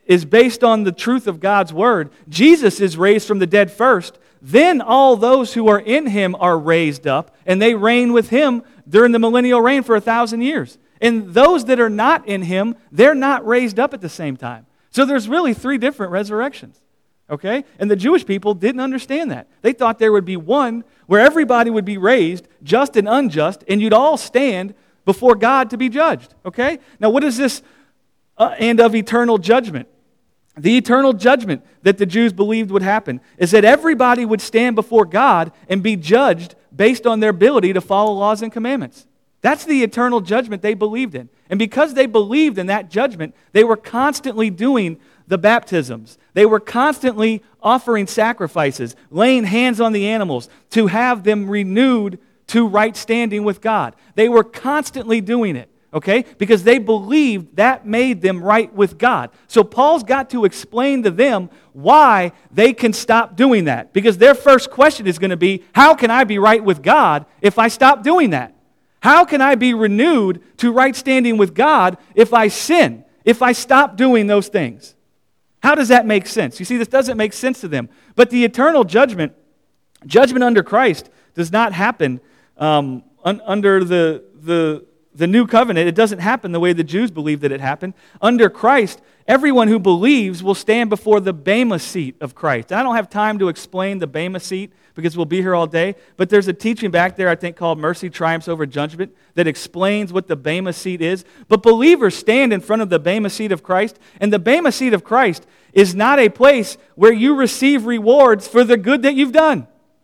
is based on the truth of God's word, Jesus is raised from the dead first. Then all those who are in him are raised up, and they reign with him during the millennial reign for 1,000 years. And those that are not in him, they're not raised up at the same time. So there's really 3 different resurrections. Okay? And the Jewish people didn't understand that. They thought there would be one where everybody would be raised, just and unjust, and you'd all stand before God to be judged. Okay? Now what is this and of eternal judgment? The eternal judgment that the Jews believed would happen is that everybody would stand before God and be judged based on their ability to follow laws and commandments. That's the eternal judgment they believed in. And because they believed in that judgment, they were constantly doing the baptisms. They were constantly offering sacrifices, laying hands on the animals to have them renewed to right standing with God. They were constantly doing it. Okay? Because they believed that made them right with God. So Paul's got to explain to them why they can stop doing that. Because their first question is going to be, how can I be right with God if I stop doing that? How can I be renewed to right standing with God if I sin, if I stop doing those things? How does that make sense? You see, this doesn't make sense to them. But the eternal judgment under Christ, does not happen under the new covenant. It doesn't happen the way the Jews believed that it happened. Under Christ, everyone who believes will stand before the Bema seat of Christ. And I don't have time to explain the Bema seat because we'll be here all day, but there's a teaching back there I think called Mercy Triumphs Over Judgment that explains what the Bema seat is. But believers stand in front of the Bema seat of Christ, and the Bema seat of Christ is not a place where you receive rewards for the good that you've done.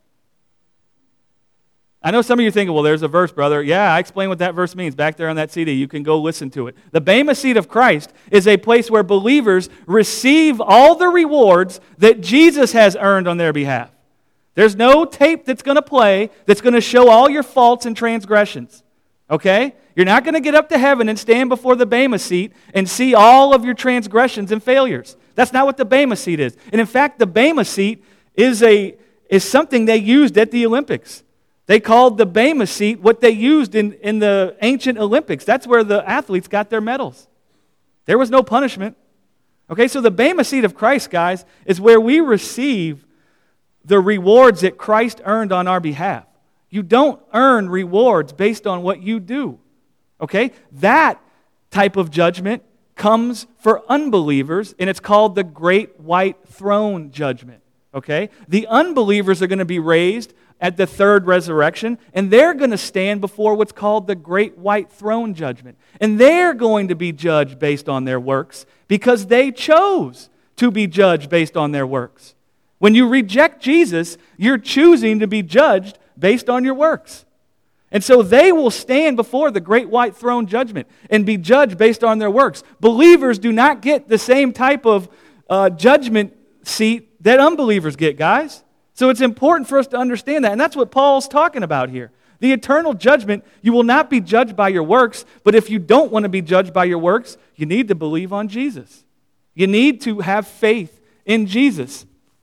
I know some of you are thinking, well, there's a verse, brother. Yeah, I explain what that verse means back there on that CD. You can go listen to it. The Bema seat of Christ is a place where believers receive all the rewards that Jesus has earned on their behalf. There's no tape that's going to play that's going to show all your faults and transgressions. Okay? You're not going to get up to heaven and stand before the Bema seat and see all of your transgressions and failures. That's not what the Bema seat is. And in fact, the Bema seat is something they used at the Olympics. They called the Bema seat what they used in the ancient Olympics. That's where the athletes got their medals. There was no punishment. Okay, so the Bema seat of Christ, guys, is where we receive the rewards that Christ earned on our behalf. You don't earn rewards based on what you do. Okay? That type of judgment comes for unbelievers, and it's called the Great White Throne Judgment. Okay? The unbelievers are going to be raised at the third resurrection, and they're going to stand before what's called the Great White Throne Judgment. And they're going to be judged based on their works because they chose to be judged based on their works. When you reject Jesus, you're choosing to be judged based on your works. And so they will stand before the Great White Throne Judgment and be judged based on their works. Believers do not get the same type of judgment seat that unbelievers get, guys. So it's important for us to understand that. And that's what Paul's talking about here. The eternal judgment, you will not be judged by your works, but if you don't want to be judged by your works, you need to believe on Jesus. You need to have faith in Jesus.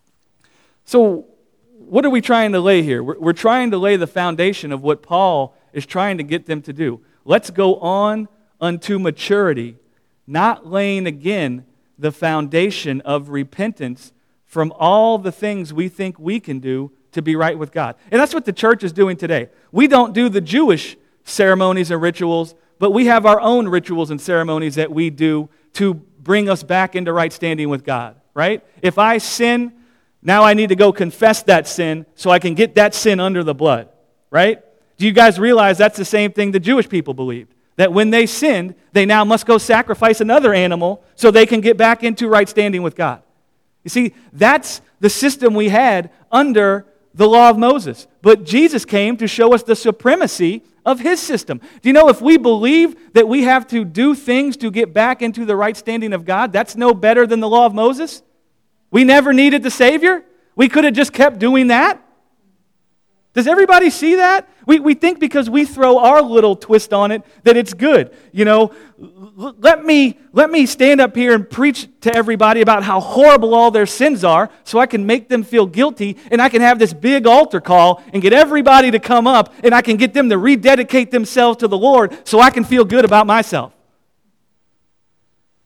So what are we trying to lay here? We're trying to lay the foundation of what Paul is trying to get them to do. Let's go on unto maturity, not laying again the foundation of repentance from all the things we think we can do to be right with God. And that's what the church is doing today. We don't do the Jewish ceremonies and rituals, but we have our own rituals and ceremonies that we do to bring us back into right standing with God, right? If I sin, now I need to go confess that sin so I can get that sin under the blood, right? Do you guys realize that's the same thing the Jewish people believed? That when they sinned, they now must go sacrifice another animal so they can get back into right standing with God. You see, that's the system we had under the law of Moses. But Jesus came to show us the supremacy of his system. Do you know if we believe that we have to do things to get back into the right standing of God, that's no better than the law of Moses? We never needed the Savior? We could have just kept doing that? Does everybody see that? We think because we throw our little twist on it that it's good. You know, let me stand up here and preach to everybody about how horrible all their sins are so I can make them feel guilty and I can have this big altar call and get everybody to come up and I can get them to rededicate themselves to the Lord so I can feel good about myself.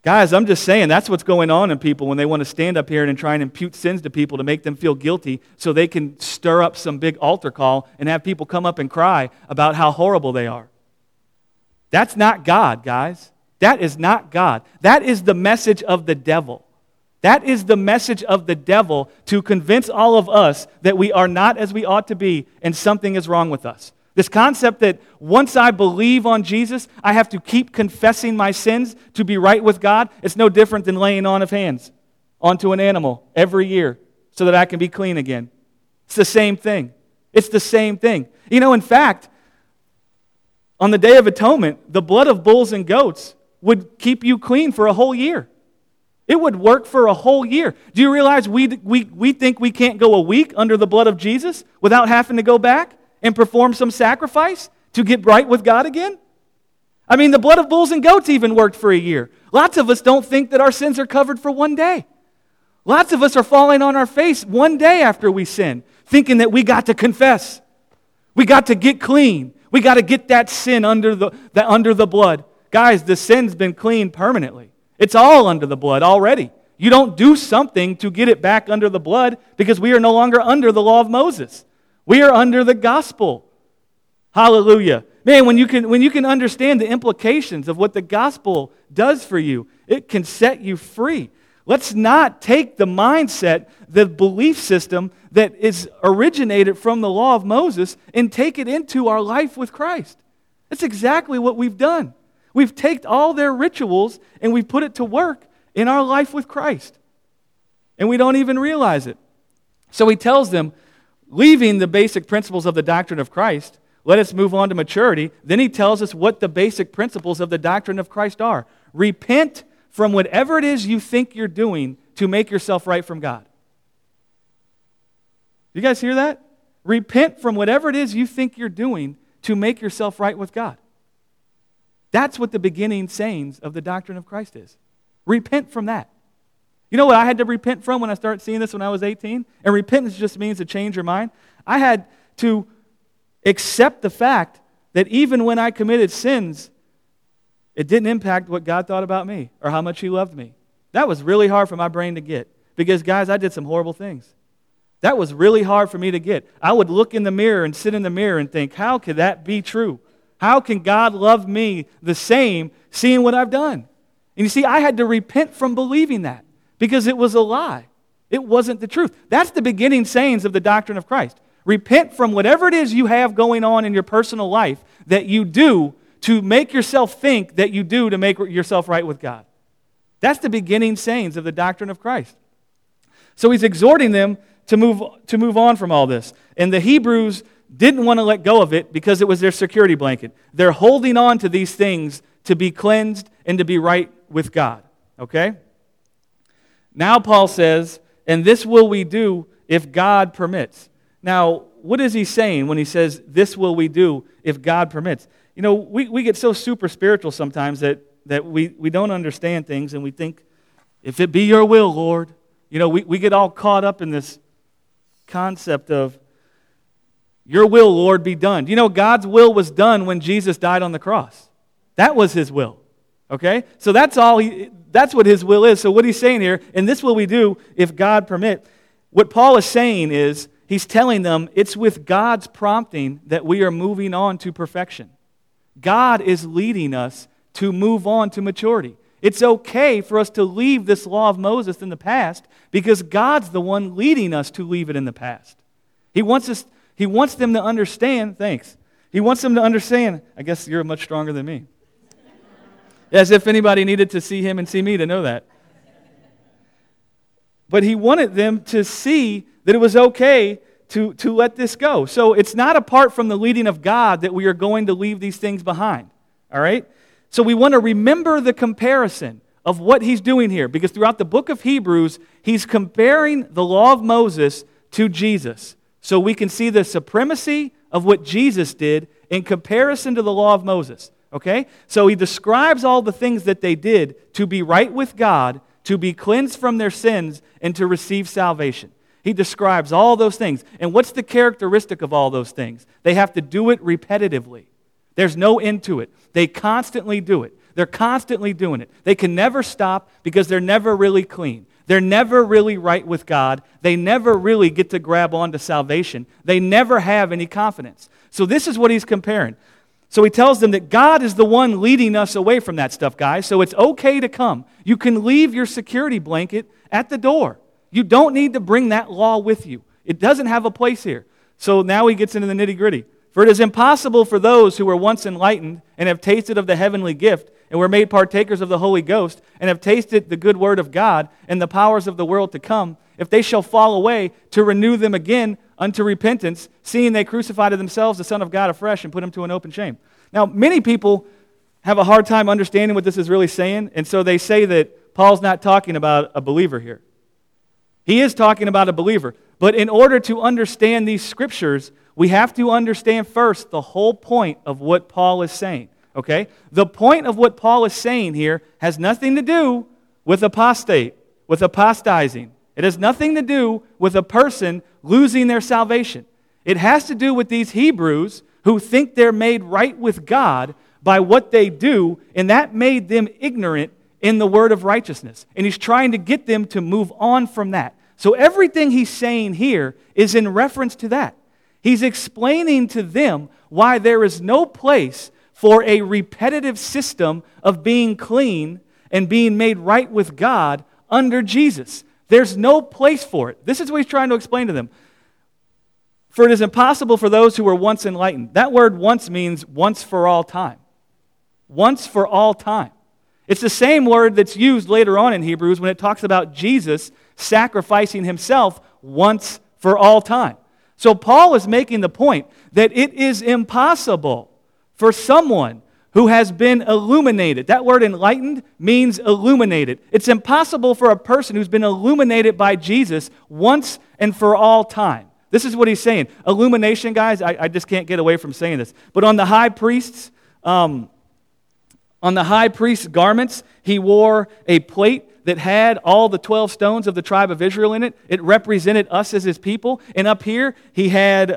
Guys, I'm just saying that's what's going on in people when they want to stand up here and try and impute sins to people to make them feel guilty so they can stir up some big altar call and have people come up and cry about how horrible they are. That's not God, guys. That is not God. That is the message of the devil. That is the message of the devil to convince all of us that we are not as we ought to be and something is wrong with us. This concept that once I believe on Jesus, I have to keep confessing my sins to be right with God, it's no different than laying on of hands onto an animal every year so that I can be clean again. It's the same thing. It's the same thing. You know, in fact, on the Day of Atonement, the blood of bulls and goats would keep you clean for a whole year. It would work for a whole year. Do you realize we think we can't go a week under the blood of Jesus without having to go back and perform some sacrifice to get right with God again? I mean, the blood of bulls and goats even worked for a year. Lots of us don't think that our sins are covered for one day. Lots of us are falling on our face one day after we sin, thinking that we got to confess. We got to get clean. We got to get that sin under the blood. Guys, the sin's been cleaned permanently. It's all under the blood already. You don't do something to get it back under the blood because we are no longer under the law of Moses. We are under the gospel. Hallelujah. Man, when you can understand the implications of what the gospel does for you, it can set you free. Let's not take the mindset, the belief system that is originated from the law of Moses and take it into our life with Christ. That's exactly what we've done. We've taken all their rituals and we've put it to work in our life with Christ. And we don't even realize it. So he tells them, leaving the basic principles of the doctrine of Christ, let us move on to maturity. Then he tells us what the basic principles of the doctrine of Christ are. Repent from whatever it is you think you're doing to make yourself right from God. You guys hear that? Repent from whatever it is you think you're doing to make yourself right with God. That's what the beginning sayings of the doctrine of Christ is. Repent from that. You know what I had to repent from when I started seeing this when I was 18? And repentance just means to change your mind. I had to accept the fact that even when I committed sins, it didn't impact what God thought about me or how much He loved me. That was really hard for my brain to get because, guys, I did some horrible things. That was really hard for me to get. I would look in the mirror and sit in the mirror and think, how could that be true? How can God love me the same seeing what I've done? And you see, I had to repent from believing that because it was a lie. It wasn't the truth. That's the beginning sayings of the doctrine of Christ. Repent from whatever it is you have going on in your personal life that you do to make yourself think that you do to make yourself right with God. That's the beginning sayings of the doctrine of Christ. So he's exhorting them to move on from all this. And the Hebrews didn't want to let go of it because it was their security blanket. They're holding on to these things to be cleansed and to be right with God. Okay? Now Paul says, and this will we do if God permits. Now, what is he saying when he says, this will we do if God permits? You know, we get so super spiritual sometimes that we don't understand things and we think, if it be your will, Lord. You know, we get all caught up in this concept of, your will, Lord, be done. You know, God's will was done when Jesus died on the cross. That was His will. Okay? So that's what His will is. So what he's saying here, and this will we do if God permit. What Paul is saying is, he's telling them it's with God's prompting that we are moving on to perfection. God is leading us to move on to maturity. It's okay for us to leave this law of Moses in the past because God's the one leading us to leave it in the past. He wants them to understand, thanks. He wants them to understand, I guess you're much stronger than me. As if anybody needed to see him and see me to know that. But he wanted them to see that it was okay to let this go. So it's not apart from the leading of God that we are going to leave these things behind. All right? So we want to remember the comparison of what he's doing here. Because throughout the book of Hebrews, he's comparing the law of Moses to Jesus. So we can see the supremacy of what Jesus did in comparison to the law of Moses. Okay? So he describes all the things that they did to be right with God, to be cleansed from their sins, and to receive salvation. He describes all those things. And what's the characteristic of all those things? They have to do it repetitively. There's no end to it. They constantly do it. They're constantly doing it. They can never stop because they're never really clean. They're never really right with God. They never really get to grab onto salvation. They never have any confidence. So this is what he's comparing. So he tells them that God is the one leading us away from that stuff, guys. So it's okay to come. You can leave your security blanket at the door. You don't need to bring that law with you. It doesn't have a place here. So now he gets into the nitty-gritty. For it is impossible for those who were once enlightened and have tasted of the heavenly gift and were made partakers of the Holy Ghost and have tasted the good word of God and the powers of the world to come, if they shall fall away, to renew them again unto repentance, seeing they crucified to themselves the Son of God afresh and put him to an open shame. Now, many people have a hard time understanding what this is really saying, and so they say that Paul's not talking about a believer here. He is talking about a believer. But in order to understand these scriptures, we have to understand first the whole point of what Paul is saying. Okay? The point of what Paul is saying here has nothing to do with apostate, with apostatizing. It has nothing to do with a person losing their salvation. It has to do with these Hebrews who think they're made right with God by what they do, and that made them ignorant in the word of righteousness. And he's trying to get them to move on from that. So everything he's saying here is in reference to that. He's explaining to them why there is no place for a repetitive system of being clean and being made right with God under Jesus. There's no place for it. This is what he's trying to explain to them. For it is impossible for those who were once enlightened. That word once means once for all time. Once for all time. It's the same word that's used later on in Hebrews when it talks about Jesus sacrificing himself once for all time. So Paul is making the point that it is impossible for someone who has been illuminated. That word enlightened means illuminated. It's impossible for a person who's been illuminated by Jesus once and for all time. This is what he's saying. Illumination, guys, I just can't get away from saying this. But on the high priest's garments, he wore a plate that had all the 12 stones of the tribe of Israel in it. It represented us as his people. And up here, he had,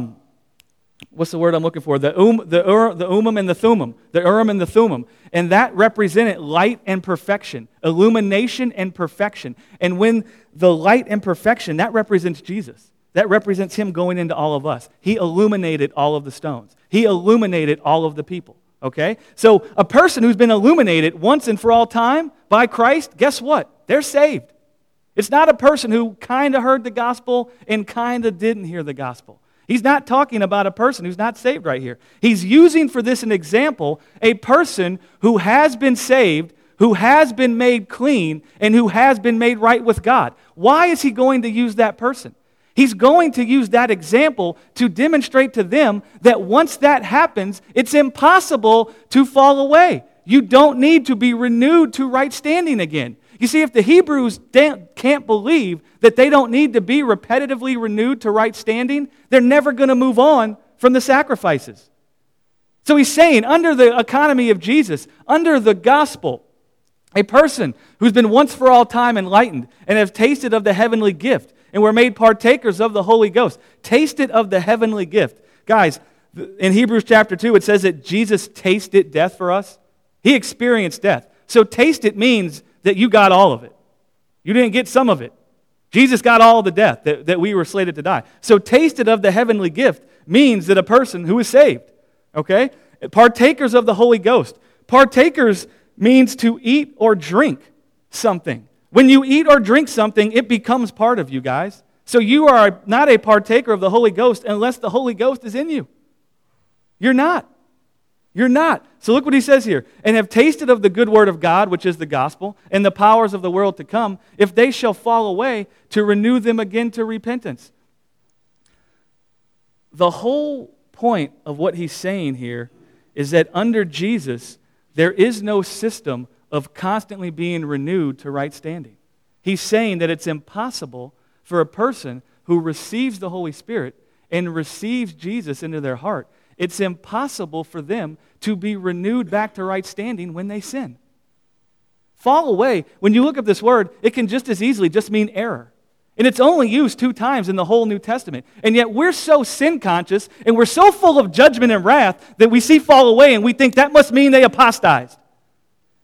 what's the word I'm looking for? The Urim and the Thummim. The Urim and the Thummim. And that represented light and perfection, illumination and perfection. And when the light and perfection, that represents Jesus. That represents him going into all of us. He illuminated all of the stones. He illuminated all of the people. Okay? So a person who's been illuminated once and for all time by Christ, guess what? They're saved. It's not a person who kind of heard the gospel and kind of didn't hear the gospel. He's not talking about a person who's not saved right here. He's using for this an example, a person who has been saved, who has been made clean, and who has been made right with God. Why is he going to use that person? He's going to use that example to demonstrate to them that once that happens, it's impossible to fall away. You don't need to be renewed to right standing again. You see, if the Hebrews can't believe that they don't need to be repetitively renewed to right standing, they're never going to move on from the sacrifices. So he's saying, under the economy of Jesus, under the gospel, a person who's been once for all time enlightened and have tasted of the heavenly gift and were made partakers of the Holy Ghost. Tasted of the heavenly gift. Guys, in Hebrews chapter 2, it says that Jesus tasted death for us. He experienced death. So taste it means that you got all of it. You didn't get some of it. Jesus got all the death that we were slated to die. So tasted of the heavenly gift means that a person who is saved. Okay? Partakers of the Holy Ghost. Partakers means to eat or drink something. When you eat or drink something, it becomes part of you, guys. So you are not a partaker of the Holy Ghost unless the Holy Ghost is in you. You're not. You're not. So look what he says here. And have tasted of the good word of God, which is the gospel, and the powers of the world to come, if they shall fall away, to renew them again to repentance. The whole point of what he's saying here is that under Jesus, there is no system of constantly being renewed to right standing. He's saying that it's impossible for a person who receives the Holy Spirit and receives Jesus into their heart, it's impossible for them to be renewed back to right standing when they sin. Fall away, when you look up this word, it can just as easily just mean error. And it's only used 2 times in the whole New Testament. And yet we're so sin conscious and we're so full of judgment and wrath that we see fall away and we think that must mean they apostatized.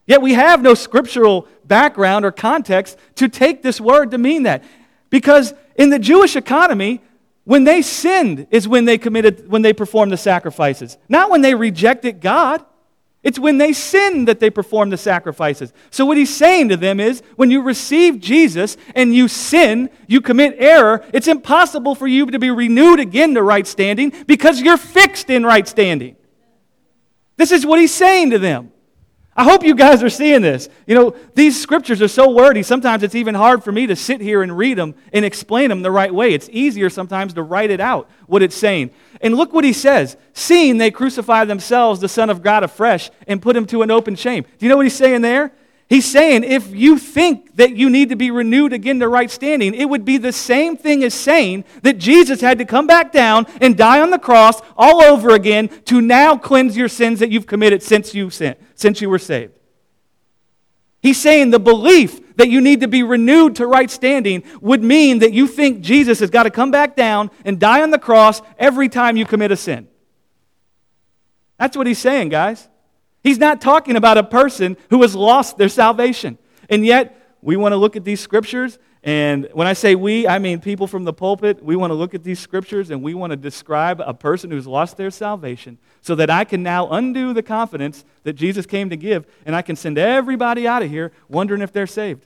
Yet we have no scriptural background or context to take this word to mean that. Because in the Jewish economy, when they sinned is when they performed the sacrifices. Not when they rejected God. It's when they sin that they perform the sacrifices. So what he's saying to them is, when you receive Jesus and you sin, you commit error, it's impossible for you to be renewed again to right standing because you're fixed in right standing. This is what he's saying to them. I hope you guys are seeing this. You know, these scriptures are so wordy, sometimes it's even hard for me to sit here and read them and explain them the right way. It's easier sometimes to write it out, what it's saying. And look what he says. Seeing they crucify themselves, the Son of God afresh, and put him to an open shame. Do you know what he's saying there? He's saying if you think that you need to be renewed again to right standing, it would be the same thing as saying that Jesus had to come back down and die on the cross all over again to now cleanse your sins that you've committed since you were saved. He's saying the belief that you need to be renewed to right standing would mean that you think Jesus has got to come back down and die on the cross every time you commit a sin. That's what he's saying, guys. He's not talking about a person who has lost their salvation. And yet, we want to look at these scriptures, and when I say we, I mean people from the pulpit. We want to look at these scriptures, and we want to describe a person who's lost their salvation so that I can now undo the confidence that Jesus came to give, and I can send everybody out of here wondering if they're saved.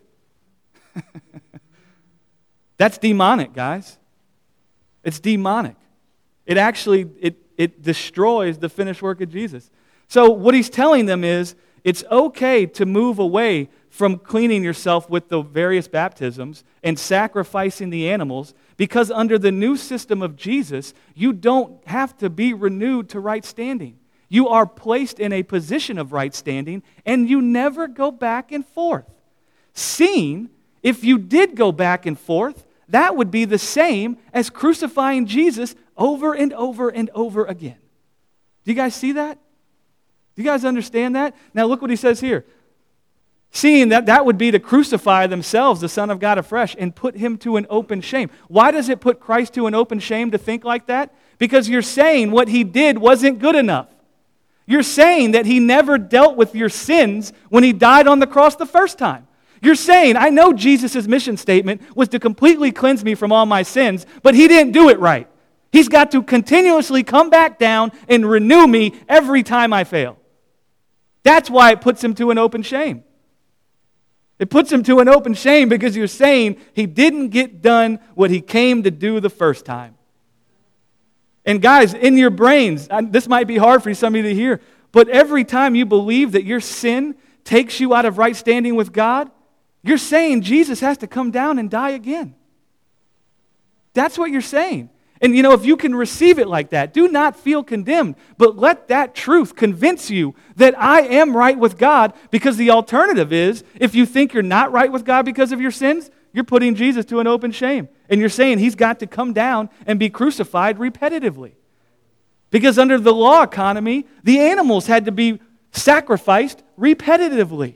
That's demonic, guys. It's demonic. It actually, it destroys the finished work of Jesus. So what he's telling them is, it's okay to move away from cleaning yourself with the various baptisms and sacrificing the animals, because under the new system of Jesus, you don't have to be renewed to right standing. You are placed in a position of right standing, and you never go back and forth. Seeing, if you did go back and forth, that would be the same as crucifying Jesus over and over and over again. Do you guys see that? Do you guys understand that? Now look what he says here. Seeing that would be to crucify themselves, the Son of God afresh, and put him to an open shame. Why does it put Christ to an open shame to think like that? Because you're saying what he did wasn't good enough. You're saying that he never dealt with your sins when he died on the cross the first time. You're saying, I know Jesus' mission statement was to completely cleanse me from all my sins, but he didn't do it right. He's got to continuously come back down and renew me every time I fail. That's why it puts him to an open shame. It puts him to an open shame because you're saying he didn't get done what he came to do the first time. And guys, in your brains, this might be hard for some of you to hear, but every time you believe that your sin takes you out of right standing with God, you're saying Jesus has to come down and die again. That's what you're saying. And if you can receive it like that, do not feel condemned, but let that truth convince you that I am right with God, because the alternative is, if you think you're not right with God because of your sins, you're putting Jesus to an open shame. And you're saying he's got to come down and be crucified repetitively. Because under the law economy, the animals had to be sacrificed repetitively.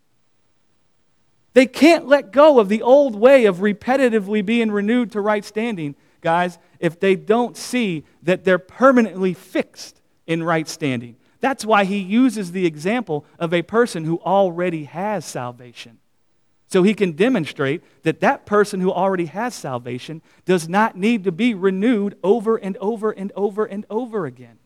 They can't let go of the old way of repetitively being renewed to right standing, guys, if they don't see that they're permanently fixed in right standing. That's why he uses the example of a person who already has salvation. So he can demonstrate that that person who already has salvation does not need to be renewed over and over and over and over again.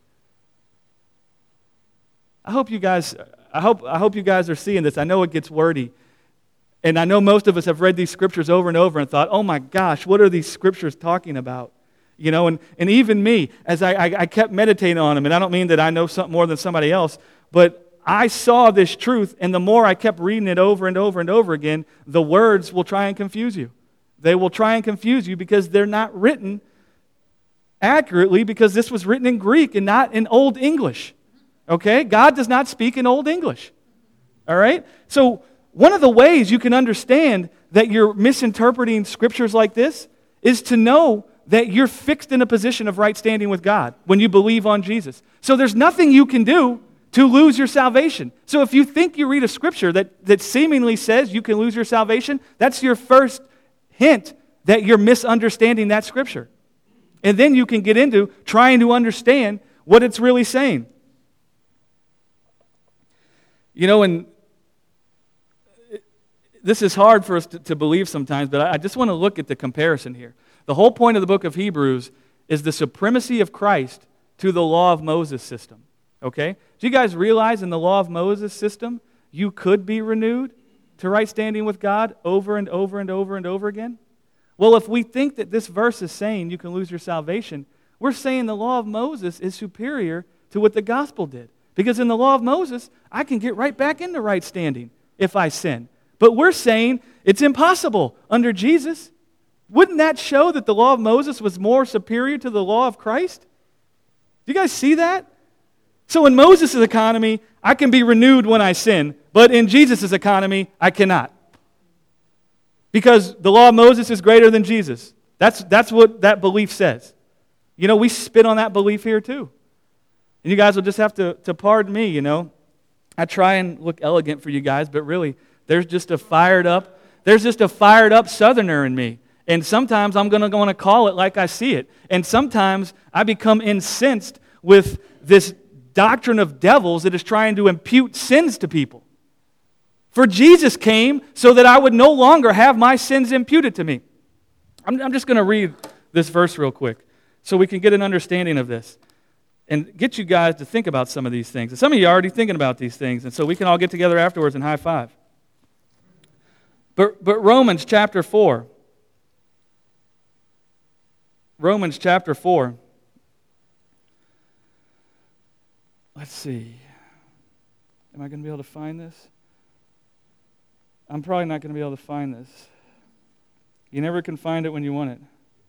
I hope you guys are seeing this. I know it gets wordy. And I know most of us have read these scriptures over and over and thought, oh my gosh, what are these scriptures talking about? And even me, as I kept meditating on them, and I don't mean that I know something more than somebody else, but I saw this truth, and the more I kept reading it over and over and over again, the words will try and confuse you. They will try and confuse you because they're not written accurately, because this was written in Greek and not in Old English. Okay? God does not speak in Old English. All right? So one of the ways you can understand that you're misinterpreting scriptures like this is to know that you're fixed in a position of right standing with God when you believe on Jesus. So there's nothing you can do to lose your salvation. So if you think you read a scripture that seemingly says you can lose your salvation, that's your first hint that you're misunderstanding that scripture. And then you can get into trying to understand what it's really saying. And this is hard for us to believe sometimes, but I just want to look at the comparison here. The whole point of the book of Hebrews is the supremacy of Christ to the law of Moses system. Okay? Do you guys realize in the law of Moses system, you could be renewed to right standing with God over and over and over and over again? Well, if we think that this verse is saying you can lose your salvation, we're saying the law of Moses is superior to what the gospel did. Because in the law of Moses, I can get right back into right standing if I sin. But we're saying it's impossible under Jesus. Wouldn't that show that the law of Moses was more superior to the law of Christ? Do you guys see that? So in Moses' economy, I can be renewed when I sin, but in Jesus' economy, I cannot. Because the law of Moses is greater than Jesus. That's what that belief says. You know, we spit on that belief here too. And you guys will just have to pardon me, you know. I try and look elegant for you guys, but really, there's just a fired up Southerner in me. And sometimes I'm going to want to call it like I see it. And sometimes I become incensed with this doctrine of devils that is trying to impute sins to people. For Jesus came so that I would no longer have my sins imputed to me. I'm just going to read this verse real quick so we can get an understanding of this and get you guys to think about some of these things. And some of you are already thinking about these things, and so we can all get together afterwards and high five. But Romans chapter 4. Romans chapter 4. Let's see. Am I going to be able to find this? I'm probably not going to be able to find this. You never can find it when you want it.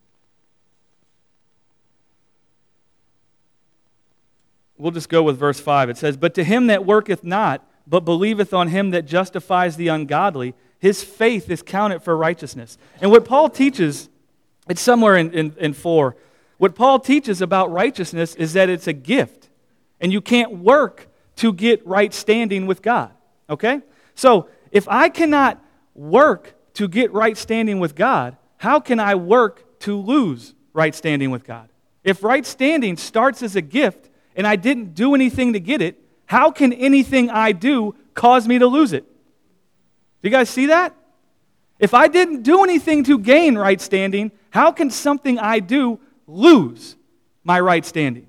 We'll just go with verse 5. It says, "But to him that worketh not, but believeth on him that justifies the ungodly, his faith is counted for righteousness." And what Paul teaches, it's somewhere in 4. What Paul teaches about righteousness is that it's a gift. And you can't work to get right standing with God. Okay? So, if I cannot work to get right standing with God, how can I work to lose right standing with God? If right standing starts as a gift and I didn't do anything to get it, how can anything I do cause me to lose it? Do you guys see that? If I didn't do anything to gain right standing, how can something I do lose my right standing?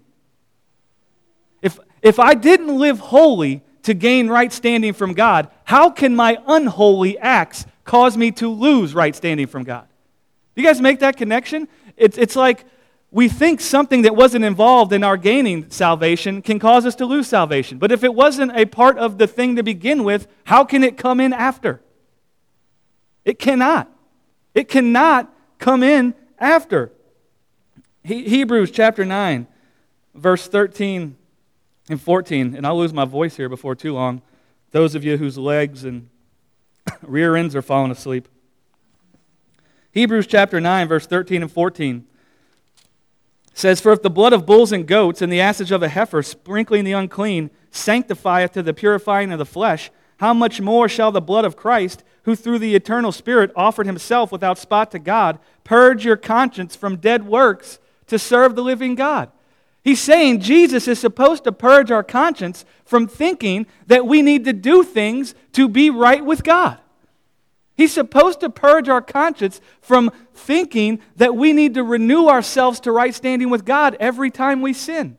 If I didn't live holy to gain right standing from God, how can my unholy acts cause me to lose right standing from God? Do you guys make that connection? It's like we think something that wasn't involved in our gaining salvation can cause us to lose salvation. But if it wasn't a part of the thing to begin with, how can it come in after? It cannot. It cannot come in after. Hebrews chapter 9, verse 13 and 14, and I'll lose my voice here before too long. Those of you whose legs and rear ends are falling asleep. Hebrews chapter 9, verse 13 and 14 says, "For if the blood of bulls and goats and the ashes of a heifer, sprinkling the unclean, sanctifieth to the purifying of the flesh, how much more shall the blood of Christ, who through the eternal Spirit offered himself without spot to God, purge your conscience from dead works to serve the living God?" He's saying Jesus is supposed to purge our conscience from thinking that we need to do things to be right with God. He's supposed to purge our conscience from thinking that we need to renew ourselves to right standing with God every time we sin.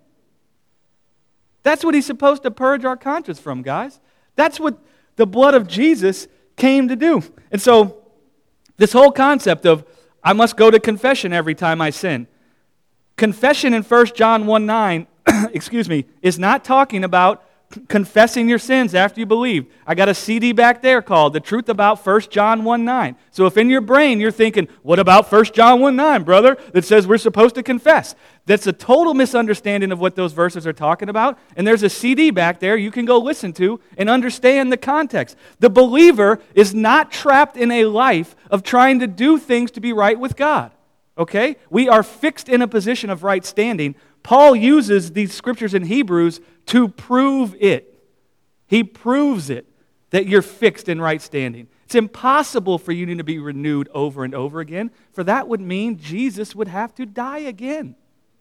That's what he's supposed to purge our conscience from, guys. That's what the blood of Jesus came to do. And so, this whole concept of I must go to confession every time I sin. Confession in 1 John 1:9, is not talking about confessing your sins after you believe. I got a CD back there called The Truth About 1 John 1:9. So if in your brain you're thinking, what about 1 John 1:9, brother, that says we're supposed to confess? That's a total misunderstanding of what those verses are talking about. And there's a CD back there you can go listen to and understand the context. The believer is not trapped in a life of trying to do things to be right with God. Okay? We are fixed in a position of right standing. Paul uses these scriptures in Hebrews to prove it. He proves it, that you're fixed in right standing. It's impossible for you to be renewed over and over again, for that would mean Jesus would have to die again.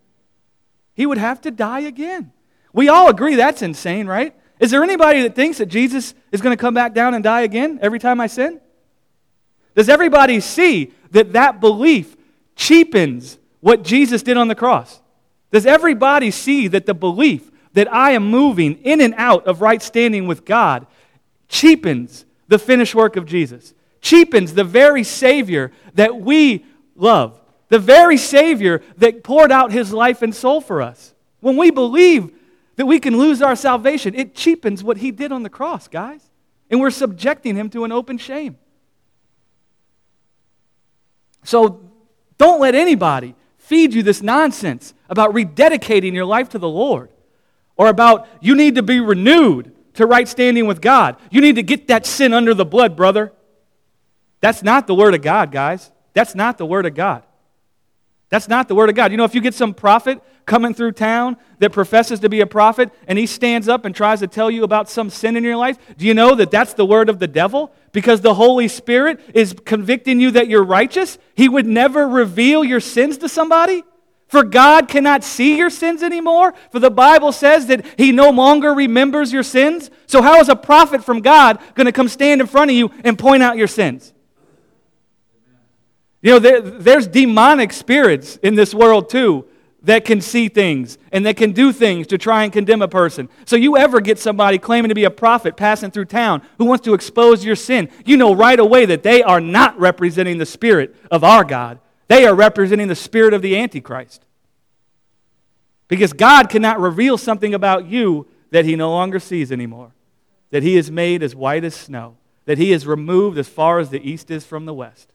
He would have to die again. We all agree that's insane, right? Is there anybody that thinks that Jesus is going to come back down and die again every time I sin? Does everybody see that that belief cheapens what Jesus did on the cross? Does everybody see that the belief that I am moving in and out of right standing with God cheapens the finished work of Jesus? Cheapens the very Savior that we love. The very Savior that poured out His life and soul for us. When we believe that we can lose our salvation, it cheapens what He did on the cross, guys. And we're subjecting Him to an open shame. So don't let anybody feed you this nonsense about rededicating your life to the Lord, or about you need to be renewed to right standing with God. You need to get that sin under the blood, brother. That's not the Word of God, guys. That's not the Word of God. That's not the Word of God. You know, if you get some prophet coming through town that professes to be a prophet, and he stands up and tries to tell you about some sin in your life, do you know that that's the word of the devil? Because the Holy Spirit is convicting you that you're righteous? He would never reveal your sins to somebody? For God cannot see your sins anymore? For the Bible says that He no longer remembers your sins? So how is a prophet from God going to come stand in front of you and point out your sins? You know, there's demonic spirits in this world too that can see things and that can do things to try and condemn a person. So you ever get somebody claiming to be a prophet passing through town who wants to expose your sin, you know right away that they are not representing the Spirit of our God. They are representing the spirit of the Antichrist. Because God cannot reveal something about you that He no longer sees anymore. That He is made as white as snow. That He is removed as far as the east is from the west.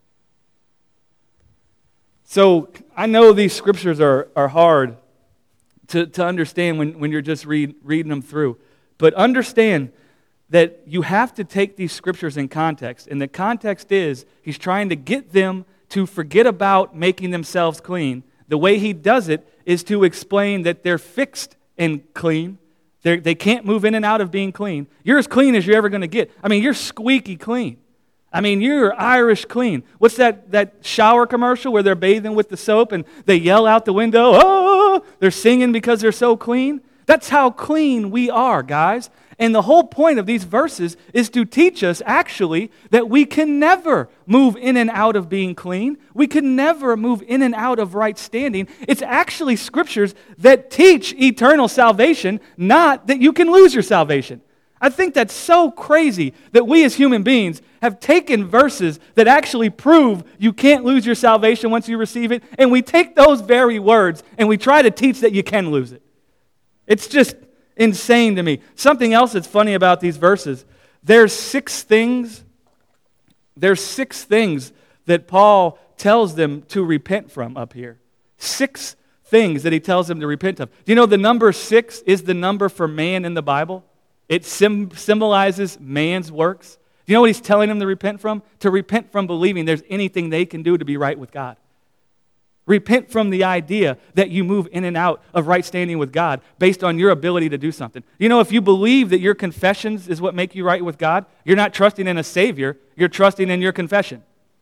So I know these scriptures are hard to understand when you're just reading them through. But understand that you have to take these scriptures in context. And the context is He's trying to get them to forget about making themselves clean. The way He does it is to explain that they're fixed and clean. They can't move in and out of being clean. You're as clean as you're ever going to get. I mean, you're squeaky clean. I mean, you're Irish clean. What's that shower commercial where they're bathing with the soap and they yell out the window, oh, they're singing because they're so clean? That's how clean we are, guys. And the whole point of these verses is to teach us, actually, that we can never move in and out of being clean. We can never move in and out of right standing. It's actually scriptures that teach eternal salvation, not that you can lose your salvation. I think that's so crazy that we as human beings have taken verses that actually prove you can't lose your salvation once you receive it, and we take those very words and we try to teach that you can lose it. It's just insane to me. Something else that's funny about these verses, there's six things that Paul tells them to repent from up here. 6 things that he tells them to repent of. Do you know the number 6 is the number for man in the Bible? It symbolizes man's works. Do you know what he's telling them to repent from? To repent from believing there's anything they can do to be right with God. Repent from the idea that you move in and out of right standing with God based on your ability to do something. You know, if you believe that your confessions is what make you right with God, you're not trusting in a Savior, you're trusting in your confession.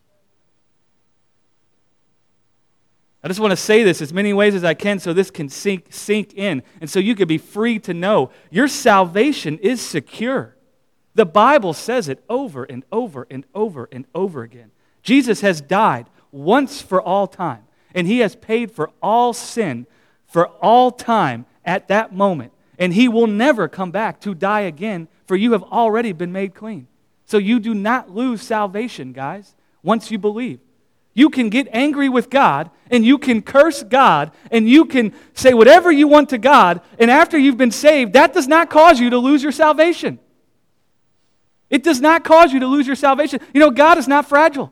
I just want to say this as many ways as I can so this can sink in and so you can be free to know your salvation is secure. The Bible says it over and over and over and over again. Jesus has died once for all time, and He has paid for all sin for all time at that moment, and He will never come back to die again, for you have already been made clean. So you do not lose salvation, guys, once you believe. You can get angry with God, and you can curse God, and you can say whatever you want to God, and after you've been saved, that does not cause you to lose your salvation. It does not cause you to lose your salvation. You know, God is not fragile.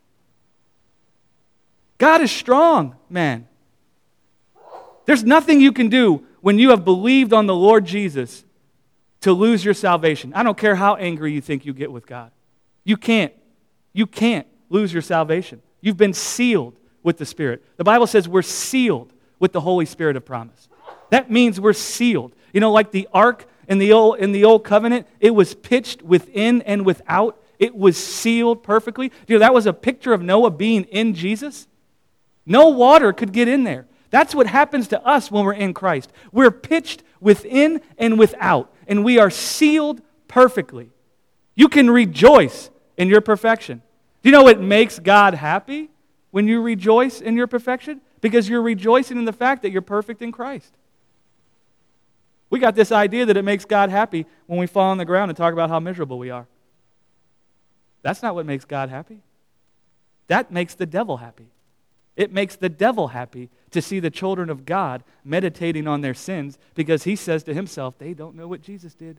God is strong, man. There's nothing you can do when you have believed on the Lord Jesus to lose your salvation. I don't care how angry you think you get with God. You can't. You can't lose your salvation. You've been sealed with the Spirit. The Bible says we're sealed with the Holy Spirit of promise. That means we're sealed. You know, like the ark in the old covenant, it was pitched within and without. It was sealed perfectly. You know, that was a picture of Noah being in Jesus. No water could get in there. That's what happens to us when we're in Christ. We're pitched within and without, and we are sealed perfectly. You can rejoice in your perfection. Do you know what makes God happy when you rejoice in your perfection? Because you're rejoicing in the fact that you're perfect in Christ. We got this idea that it makes God happy when we fall on the ground and talk about how miserable we are. That's not what makes God happy. That makes the devil happy. It makes the devil happy to see the children of God meditating on their sins because he says to himself, they don't know what Jesus did.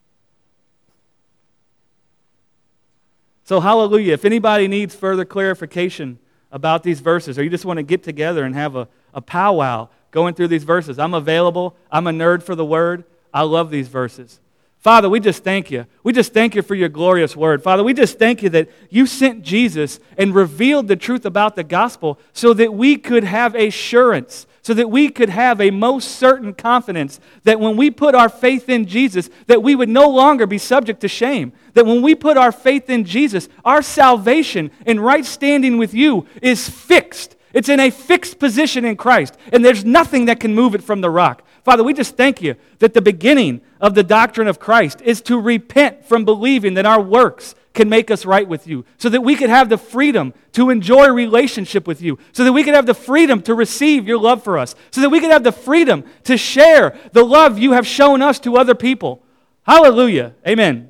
So hallelujah. If anybody needs further clarification about these verses, or you just want to get together and have a powwow going through these verses, I'm available. I'm a nerd for the Word. I love these verses. Father, we just thank you. We just thank you for your glorious Word. Father, we just thank you that you sent Jesus and revealed the truth about the gospel so that we could have assurance, so that we could have a most certain confidence that when we put our faith in Jesus, that we would no longer be subject to shame. That when we put our faith in Jesus, our salvation and right standing with you is fixed. It's in a fixed position in Christ, and there's nothing that can move it from the rock. Father, we just thank you that the beginning of the doctrine of Christ is to repent from believing that our works can make us right with you, so that we could have the freedom to enjoy relationship with you, so that we could have the freedom to receive your love for us, so that we could have the freedom to share the love you have shown us to other people. Hallelujah. Amen.